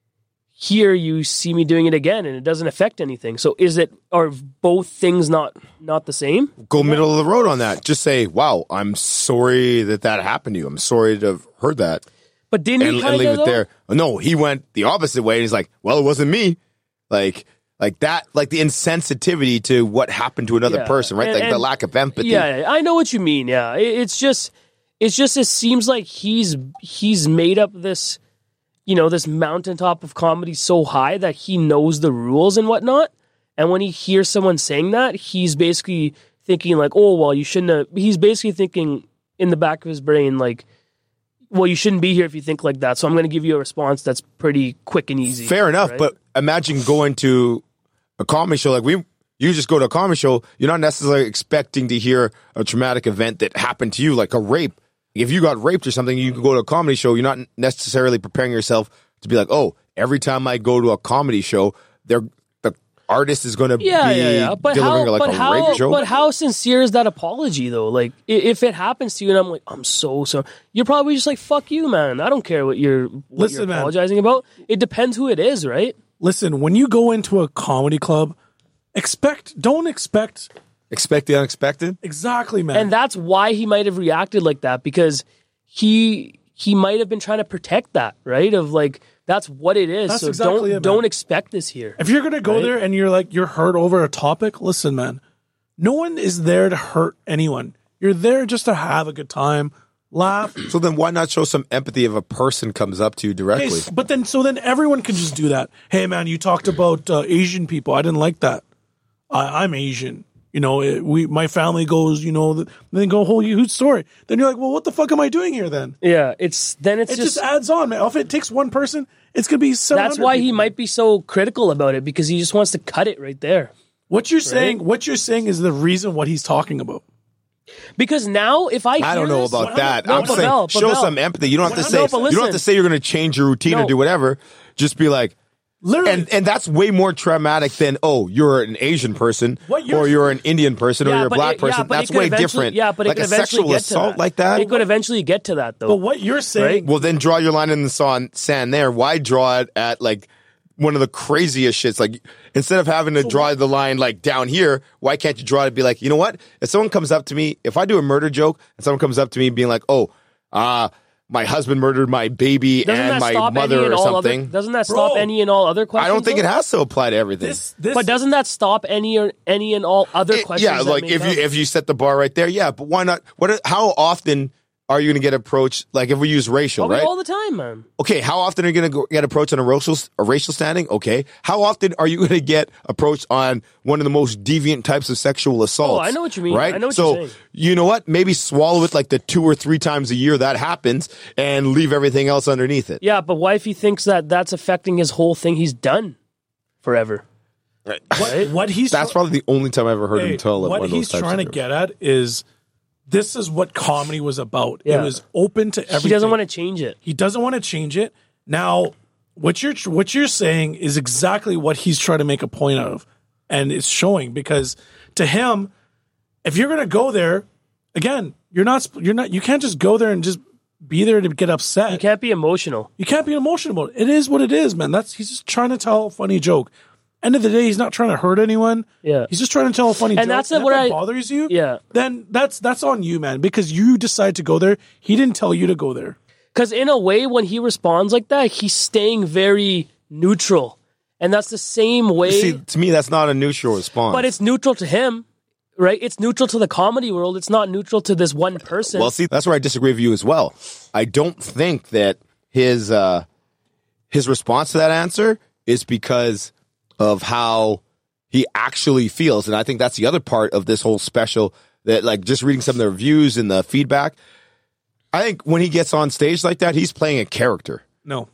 [SPEAKER 3] here you see me doing it again and it doesn't affect anything? So is it, are both things not not the same?
[SPEAKER 2] Go middle of the road on that. Just say, "Wow, I'm sorry that that happened to you. I'm sorry to have heard that."
[SPEAKER 3] But didn't
[SPEAKER 2] and,
[SPEAKER 3] he
[SPEAKER 2] and
[SPEAKER 3] kind
[SPEAKER 2] leave
[SPEAKER 3] of
[SPEAKER 2] it there. No, he went the opposite way. And he's like, "Well, it wasn't me." Like, like that, like the insensitivity to what happened to another
[SPEAKER 3] Yeah.
[SPEAKER 2] person, right?
[SPEAKER 3] And-
[SPEAKER 2] like the
[SPEAKER 3] and-
[SPEAKER 2] lack of empathy.
[SPEAKER 3] Yeah, I know what you mean. Yeah, It- it's just, it's just, it seems like he's he's made up this, you know, this mountaintop of comedy so high that he knows the rules and whatnot. And when he hears someone saying that, he's basically thinking like, "Oh, well, you shouldn't have." He's basically thinking in the back of his brain like, "Well, you shouldn't be here if you think like that. So I'm going to give you a response that's pretty quick and easy."
[SPEAKER 2] Fair enough,
[SPEAKER 3] right?
[SPEAKER 2] but imagine going to a comedy show like we. You just go to a comedy show. You're not necessarily expecting to hear a traumatic event that happened to you, like a rape. If you got raped or something, you can go to a comedy show. You're not necessarily preparing yourself to be like, "Oh, every time I go to a comedy show, they're the artist is going to
[SPEAKER 3] Yeah,
[SPEAKER 2] be
[SPEAKER 3] yeah, yeah. But
[SPEAKER 2] delivering
[SPEAKER 3] how?
[SPEAKER 2] like
[SPEAKER 3] but
[SPEAKER 2] a
[SPEAKER 3] how?
[SPEAKER 2] rape joke."
[SPEAKER 3] But how sincere is that apology though? Like, i- if it happens to you, and I'm like, "I'm so sorry," you're probably just like, "Fuck you, man. I don't care what you're what
[SPEAKER 4] Listen,
[SPEAKER 3] you're
[SPEAKER 4] man.
[SPEAKER 3] apologizing about." It depends who it is, right?
[SPEAKER 4] Listen, when you go into a comedy club, expect don't expect
[SPEAKER 2] Expect the unexpected.
[SPEAKER 4] exactly, man.
[SPEAKER 3] And that's why he might have reacted like that, because he he might have been trying to protect that, right? Of like, that's what it is.
[SPEAKER 4] That's
[SPEAKER 3] so
[SPEAKER 4] exactly
[SPEAKER 3] don't
[SPEAKER 4] it, man.
[SPEAKER 3] don't expect this here.
[SPEAKER 4] If you're gonna go
[SPEAKER 3] Right?
[SPEAKER 4] there and you're like you're hurt over a topic, listen, man. No one is there to hurt anyone. You're there just to have a good time, laugh.
[SPEAKER 2] So then, why not show some empathy if a person comes up to you
[SPEAKER 4] Hey,
[SPEAKER 2] directly?
[SPEAKER 4] s- but then, so then everyone can just do that. Hey, man, you talked about uh, Asian people. I didn't like that. I, I'm Asian. You know, it, we my family goes. You know, th- then go a whole huge story. Then you're like, well, what the fuck am I doing here? Then
[SPEAKER 3] Yeah, it's then it's
[SPEAKER 4] it
[SPEAKER 3] just,
[SPEAKER 4] just, adds on, man. If it takes one person, it's gonna be seven hundred.
[SPEAKER 3] that's why he
[SPEAKER 4] people.
[SPEAKER 3] might be so critical about it, because he just wants to cut it right there.
[SPEAKER 4] What you're saying, what you're saying is the reason what he's talking about.
[SPEAKER 3] Because now, if I
[SPEAKER 2] I
[SPEAKER 3] hear
[SPEAKER 2] don't know
[SPEAKER 3] this-
[SPEAKER 2] about that.
[SPEAKER 3] No,
[SPEAKER 2] I'm
[SPEAKER 3] but
[SPEAKER 2] saying
[SPEAKER 3] Bell, but
[SPEAKER 2] show
[SPEAKER 3] Bell.
[SPEAKER 2] some empathy. You don't have to
[SPEAKER 3] No,
[SPEAKER 2] say
[SPEAKER 3] but
[SPEAKER 2] you don't have
[SPEAKER 3] listen.
[SPEAKER 2] to say you're going to change your routine
[SPEAKER 3] No.
[SPEAKER 2] or do whatever. Just be like,
[SPEAKER 4] Literally,
[SPEAKER 2] and and that's way more traumatic than, oh, you're an Asian person
[SPEAKER 4] What you're-
[SPEAKER 2] or you're an Indian person or
[SPEAKER 3] Yeah,
[SPEAKER 2] you're a
[SPEAKER 3] but
[SPEAKER 2] black
[SPEAKER 3] it- yeah,
[SPEAKER 2] person.
[SPEAKER 3] but it
[SPEAKER 2] That's
[SPEAKER 3] could
[SPEAKER 2] way
[SPEAKER 3] eventually-
[SPEAKER 2] different.
[SPEAKER 3] Yeah, but it
[SPEAKER 2] like
[SPEAKER 3] could
[SPEAKER 2] a
[SPEAKER 3] eventually
[SPEAKER 2] sexual
[SPEAKER 3] get
[SPEAKER 2] assault
[SPEAKER 3] to that.
[SPEAKER 2] like that.
[SPEAKER 3] It could eventually get to that, though.
[SPEAKER 4] but what you're saying,
[SPEAKER 3] Right?
[SPEAKER 2] Well, then draw your line in the son- sand there. Why draw it at like one of the craziest shits? Like instead of having to draw the line like down here, why can't you draw it and be like, you know what? If someone comes up to me, if I do a murder joke and someone comes up to me being like, oh, uh, my husband murdered my baby
[SPEAKER 3] Doesn't
[SPEAKER 2] and
[SPEAKER 3] that
[SPEAKER 2] my
[SPEAKER 3] stop
[SPEAKER 2] mother
[SPEAKER 3] any and
[SPEAKER 2] or
[SPEAKER 3] all
[SPEAKER 2] something.
[SPEAKER 3] other? Doesn't that stop
[SPEAKER 4] Bro,
[SPEAKER 3] any and all other questions?
[SPEAKER 2] I don't think it
[SPEAKER 3] though?
[SPEAKER 2] has to apply to everything.
[SPEAKER 4] this, this,
[SPEAKER 3] But doesn't that stop any or any and all other
[SPEAKER 2] It-
[SPEAKER 3] questions?
[SPEAKER 2] yeah,
[SPEAKER 3] that
[SPEAKER 2] like
[SPEAKER 3] may
[SPEAKER 2] if
[SPEAKER 3] come?
[SPEAKER 2] you if you set the bar right there, yeah. But why not? What? How often are you going to get approached? Like if we use racial,
[SPEAKER 3] Probably
[SPEAKER 2] right?
[SPEAKER 3] all the time, man.
[SPEAKER 2] Okay, how often are you going to get approached on a racial a racial standing? Okay, how often are you going to get approached on one of the most deviant types of sexual assaults?
[SPEAKER 3] Oh, I know what you mean.
[SPEAKER 2] Right?
[SPEAKER 3] I know what
[SPEAKER 2] so
[SPEAKER 3] you're saying.
[SPEAKER 2] you know what? Maybe swallow it like the two or three times a year that happens, and leave everything else underneath it.
[SPEAKER 3] Yeah, but what if he thinks that that's affecting his whole thing he's done forever?
[SPEAKER 4] what, what he's
[SPEAKER 2] That's
[SPEAKER 4] try-
[SPEAKER 2] probably the only time I ever heard
[SPEAKER 4] hey,
[SPEAKER 2] him tell it.
[SPEAKER 4] what
[SPEAKER 2] one of those
[SPEAKER 4] he's
[SPEAKER 2] types
[SPEAKER 4] trying to
[SPEAKER 2] of jokes.
[SPEAKER 4] get at is this is what comedy was about.
[SPEAKER 3] Yeah.
[SPEAKER 4] It was open to everything.
[SPEAKER 3] He doesn't want to change it.
[SPEAKER 4] He doesn't want to change it. Now, what you're what you're saying is exactly what he's trying to make a point of, and it's showing because to him, if you're going to go there, again, you're not you're not you can't just go there and just be there to get upset.
[SPEAKER 3] You can't be emotional.
[SPEAKER 4] You can't be emotional about it. It is what it is, man. That's he's just trying to tell a funny joke. End of the day, he's not trying to hurt anyone.
[SPEAKER 3] Yeah.
[SPEAKER 4] He's just trying to tell a funny
[SPEAKER 3] And
[SPEAKER 4] joke.
[SPEAKER 3] that's
[SPEAKER 4] and
[SPEAKER 3] what
[SPEAKER 4] if that
[SPEAKER 3] I-
[SPEAKER 4] bothers you.
[SPEAKER 3] Yeah.
[SPEAKER 4] Then that's that's on you, man, because you decide to go there. He didn't tell you to go there.
[SPEAKER 3] Because in a way, when he responds like that, he's staying very neutral. And that's the same way,
[SPEAKER 2] See, to me, that's not a neutral response.
[SPEAKER 3] but it's neutral to him. right? It's neutral to the comedy world. It's not neutral to this one person.
[SPEAKER 2] Well, see, that's where I disagree with you as well. I don't think that his uh, his response to that answer is because of how he actually feels. And I think that's the other part of this whole special, that like just reading some of the reviews and the feedback. I think when he gets on stage like that, he's playing a character.
[SPEAKER 4] No.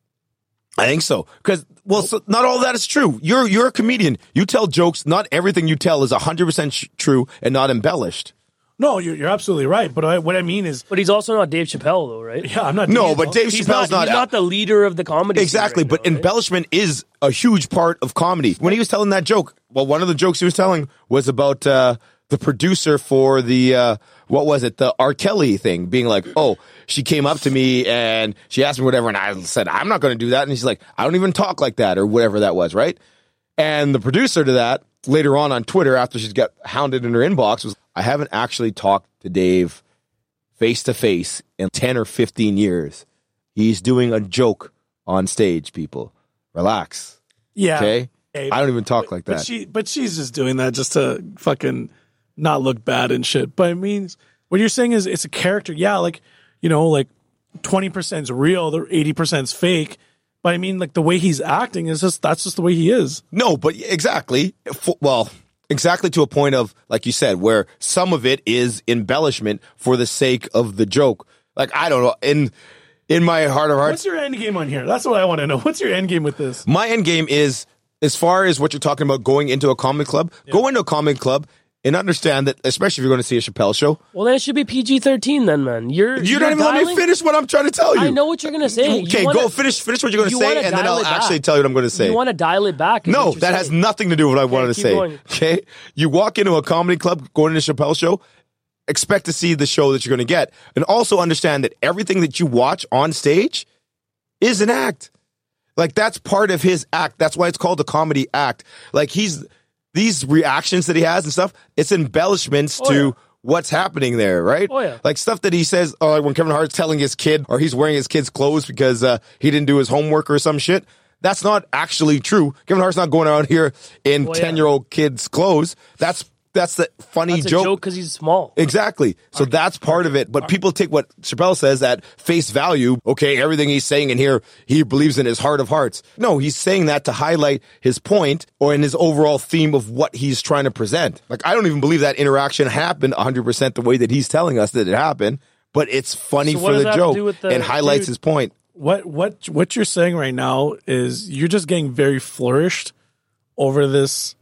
[SPEAKER 2] I think so. Because, well, so not all of that is true. You're you're a comedian. You tell jokes. Not everything you tell is one hundred percent sh- true and not embellished.
[SPEAKER 4] No, you're, you're absolutely right. But I, what I mean is...
[SPEAKER 3] But he's also not Dave Chappelle, though, right?
[SPEAKER 4] Yeah, I'm not...
[SPEAKER 2] No, but Dave
[SPEAKER 3] He's
[SPEAKER 2] Chappelle's
[SPEAKER 3] not,
[SPEAKER 2] not...
[SPEAKER 3] he's not the leader of the comedy scene
[SPEAKER 2] Exactly,
[SPEAKER 3] right
[SPEAKER 2] but
[SPEAKER 3] now, right?
[SPEAKER 2] embellishment is a huge part of comedy. When he was telling that joke, well, one of the jokes he was telling was about uh, the producer for the, uh, what was it, the R. Kelly thing, being like, oh, she came up to me and she asked me whatever, and I said, I'm not going to do that. And he's like, I don't even talk like that, or whatever that was, right? And the producer to that, later on on Twitter, after she's got hounded in her inbox, was, I haven't actually talked to Dave face to face in ten or fifteen years. He's doing a joke on stage, people. Relax.
[SPEAKER 4] Yeah.
[SPEAKER 2] Okay?
[SPEAKER 4] Hey,
[SPEAKER 2] I don't even talk like that.
[SPEAKER 4] But she, but she's just doing that just to fucking not look bad and shit. But it means what you're saying is it's a character. Yeah, like, you know, like twenty percent is real, the eighty percent is fake. But I mean, like the way he's acting is just, that's just the way he is.
[SPEAKER 2] No, but exactly. F- Well, exactly to a point of, like you said, where some of it is embellishment for the sake of the joke. Like, I don't know. In in my heart of hearts,
[SPEAKER 4] What's your end game on here? That's what I want to know. What's your end game with this?
[SPEAKER 2] my end game is, as far as what you're talking about going into a comedy club, go into a comedy club and understand that, especially if you're going to see a Chappelle show.
[SPEAKER 3] Well, then it should be P G thirteen then, man. You're
[SPEAKER 2] You're not even letting me finish what I'm trying to tell you.
[SPEAKER 3] I know what you're going to say. You
[SPEAKER 2] Okay,
[SPEAKER 3] wanna,
[SPEAKER 2] go finish finish what you're going to
[SPEAKER 3] you
[SPEAKER 2] say,
[SPEAKER 3] wanna
[SPEAKER 2] and then
[SPEAKER 3] dial
[SPEAKER 2] I'll
[SPEAKER 3] it back.
[SPEAKER 2] actually tell you what I'm going to say.
[SPEAKER 3] You want to dial it back. is
[SPEAKER 2] No,
[SPEAKER 3] what you're
[SPEAKER 2] that has
[SPEAKER 3] saying.
[SPEAKER 2] nothing to do with what I wanted to
[SPEAKER 3] keep
[SPEAKER 2] say.
[SPEAKER 3] going.
[SPEAKER 2] Okay? You walk into a comedy club, going to a Chappelle show, expect to see the show that you're going to get. And also understand that everything that you watch on stage is an act. Like, that's part of his act. That's why it's called a comedy act. Like, he's, these reactions that he has and stuff, it's embellishments
[SPEAKER 3] Oh,
[SPEAKER 2] to
[SPEAKER 3] yeah.
[SPEAKER 2] what's happening there, right?
[SPEAKER 3] Oh, yeah.
[SPEAKER 2] Like stuff that he says, oh, like when Kevin Hart's telling his kid, or he's wearing his kid's clothes because uh, he didn't do his homework or some shit. That's not actually true. Kevin Hart's not going out here in
[SPEAKER 3] Well, yeah.
[SPEAKER 2] ten-year-old kids' clothes. That's that's the funny
[SPEAKER 3] That's a
[SPEAKER 2] joke.
[SPEAKER 3] joke because he's small.
[SPEAKER 2] Exactly. So that's part of it. But people take what Chappelle says at face value. Okay, everything he's saying in here, he believes in his heart of hearts. No, he's saying that to highlight his point or in his overall theme of what he's trying to present. Like, I don't even believe that interaction happened one hundred percent the way that he's telling us that it happened. But it's funny
[SPEAKER 3] So what
[SPEAKER 2] for
[SPEAKER 3] does
[SPEAKER 2] the
[SPEAKER 3] that have to
[SPEAKER 2] joke
[SPEAKER 3] do with the-
[SPEAKER 2] and highlights
[SPEAKER 3] dude-
[SPEAKER 2] his point.
[SPEAKER 4] What what what you're saying right now is you're just getting very flourished over this.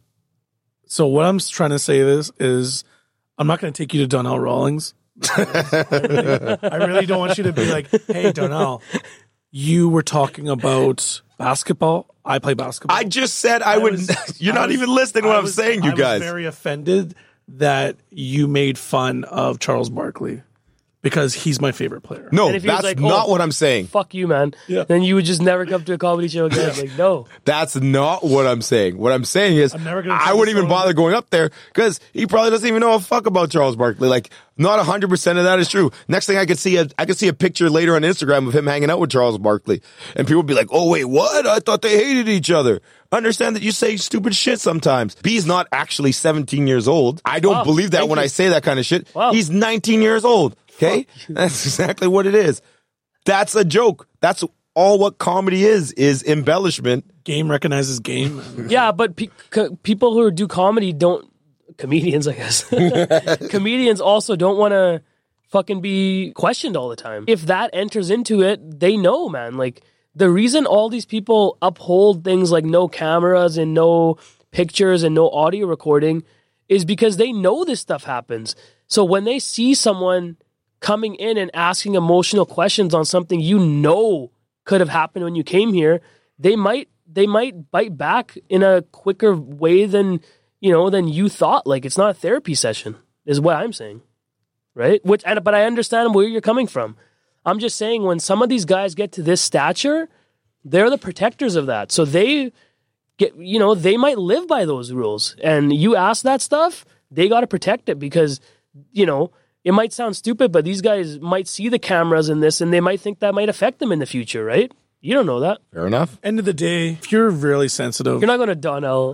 [SPEAKER 4] So what I'm trying to say this is I'm not going to take you to Donnell Rawlings. I, really, I really don't want you to be like, hey, Donnell, you were talking about basketball. I play basketball.
[SPEAKER 2] I just said I, would.
[SPEAKER 4] was-
[SPEAKER 2] you're
[SPEAKER 4] I
[SPEAKER 2] not
[SPEAKER 4] was-
[SPEAKER 2] even listening to what
[SPEAKER 4] I
[SPEAKER 2] I'm
[SPEAKER 4] was-
[SPEAKER 2] saying, you
[SPEAKER 4] I
[SPEAKER 2] guys.
[SPEAKER 4] was very offended that you made fun of Charles Barkley because he's my favorite player.
[SPEAKER 2] No,
[SPEAKER 3] And if he was
[SPEAKER 2] that's
[SPEAKER 3] like,
[SPEAKER 2] not
[SPEAKER 3] oh,
[SPEAKER 2] what I'm saying.
[SPEAKER 3] Fuck you, man.
[SPEAKER 4] Yeah.
[SPEAKER 3] Then you would just never come to a comedy show again. Like, no.
[SPEAKER 2] That's not what I'm saying. What I'm saying is,
[SPEAKER 4] I'm never gonna
[SPEAKER 2] I
[SPEAKER 4] tell
[SPEAKER 2] wouldn't
[SPEAKER 4] this
[SPEAKER 2] even
[SPEAKER 4] story.
[SPEAKER 2] bother going up there because he probably doesn't even know a fuck about Charles Barkley. Like, not one hundred percent of that is true. Next thing I could see, a, I could see a picture later on Instagram of him hanging out with Charles Barkley, and people would be like, "Oh wait, what? I thought they hated each other." Understand that you say stupid shit sometimes. B's not actually seventeen years old. I don't
[SPEAKER 3] Wow,
[SPEAKER 2] believe that
[SPEAKER 3] thank
[SPEAKER 2] when
[SPEAKER 3] you.
[SPEAKER 2] I say that kind of shit.
[SPEAKER 3] Wow.
[SPEAKER 2] He's nineteen years old. Okay, that's exactly what it is. That's a joke. That's all what comedy is, is embellishment.
[SPEAKER 4] Game recognizes game.
[SPEAKER 3] Yeah, but pe- co- people who do comedy don't. Comedians, I guess. Comedians also don't want to fucking be questioned all the time. If that enters into it, they know, man. Like, the reason all these people uphold things like no cameras and no pictures and no audio recording is because they know this stuff happens. So when they see someone coming in and asking emotional questions on something you know could have happened when you came here, they might they might bite back in a quicker way than, you know, than you thought. Like, it's not a therapy session, is what I'm saying. Right? Which, and, but I understand where you're coming from. I'm just saying, when some of these guys get to this stature, they're the protectors of that. So they get, you know, they might live by those rules. And you ask that stuff, they got to protect it because, you know, it might sound stupid, but these guys might see the cameras in this and they might think that might affect them in the future, right? You don't know that.
[SPEAKER 2] Fair enough.
[SPEAKER 4] End of the day, if you're really sensitive,
[SPEAKER 3] You're not going to Donnell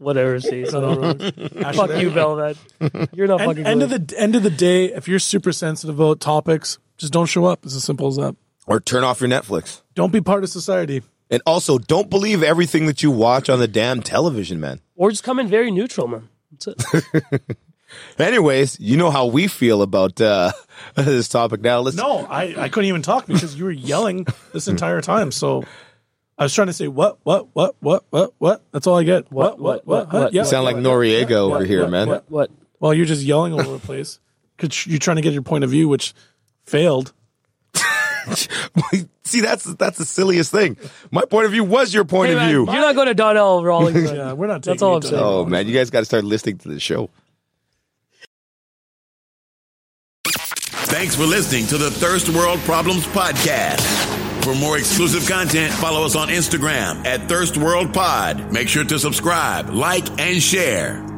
[SPEAKER 3] Whatever, Stacey.
[SPEAKER 4] Ashley,
[SPEAKER 3] Fuck you, Velvet. You're not
[SPEAKER 4] End,
[SPEAKER 3] fucking
[SPEAKER 4] end
[SPEAKER 3] good.
[SPEAKER 4] of the end of the day, if you're super sensitive about topics, just don't show up. It's as simple as that.
[SPEAKER 2] Or turn off your Netflix.
[SPEAKER 4] Don't be part of society.
[SPEAKER 2] And also, don't believe everything that you watch on the damn television, man.
[SPEAKER 3] Or just come in very neutral, man. That's it.
[SPEAKER 2] Anyways, you know how we feel about uh, this topic now. Let's
[SPEAKER 4] No, I, I couldn't even talk because you were yelling this entire time. So I was trying to say what, what, what, what, what, what. That's all I get. What, what, what,
[SPEAKER 3] what, what?
[SPEAKER 4] Yeah.
[SPEAKER 2] You sound like Noriega over here, man.
[SPEAKER 3] What? What?
[SPEAKER 4] Well, you're just yelling all over the place because you're trying to get your point of view, which failed.
[SPEAKER 2] See, that's that's the silliest thing. My point of view was your point
[SPEAKER 3] Hey,
[SPEAKER 2] of
[SPEAKER 3] man,
[SPEAKER 2] view.
[SPEAKER 3] you're not going to Donnell Rawlings.
[SPEAKER 4] Yeah, we're not taking
[SPEAKER 3] That's all
[SPEAKER 4] it
[SPEAKER 3] I'm
[SPEAKER 4] to-
[SPEAKER 3] saying.
[SPEAKER 2] Oh man, you guys got to start listening to the show.
[SPEAKER 1] Thanks for listening to the Thirst World Problems Podcast. For more exclusive content, follow us on Instagram at Thirst World Pod. Make sure to subscribe, like, and share.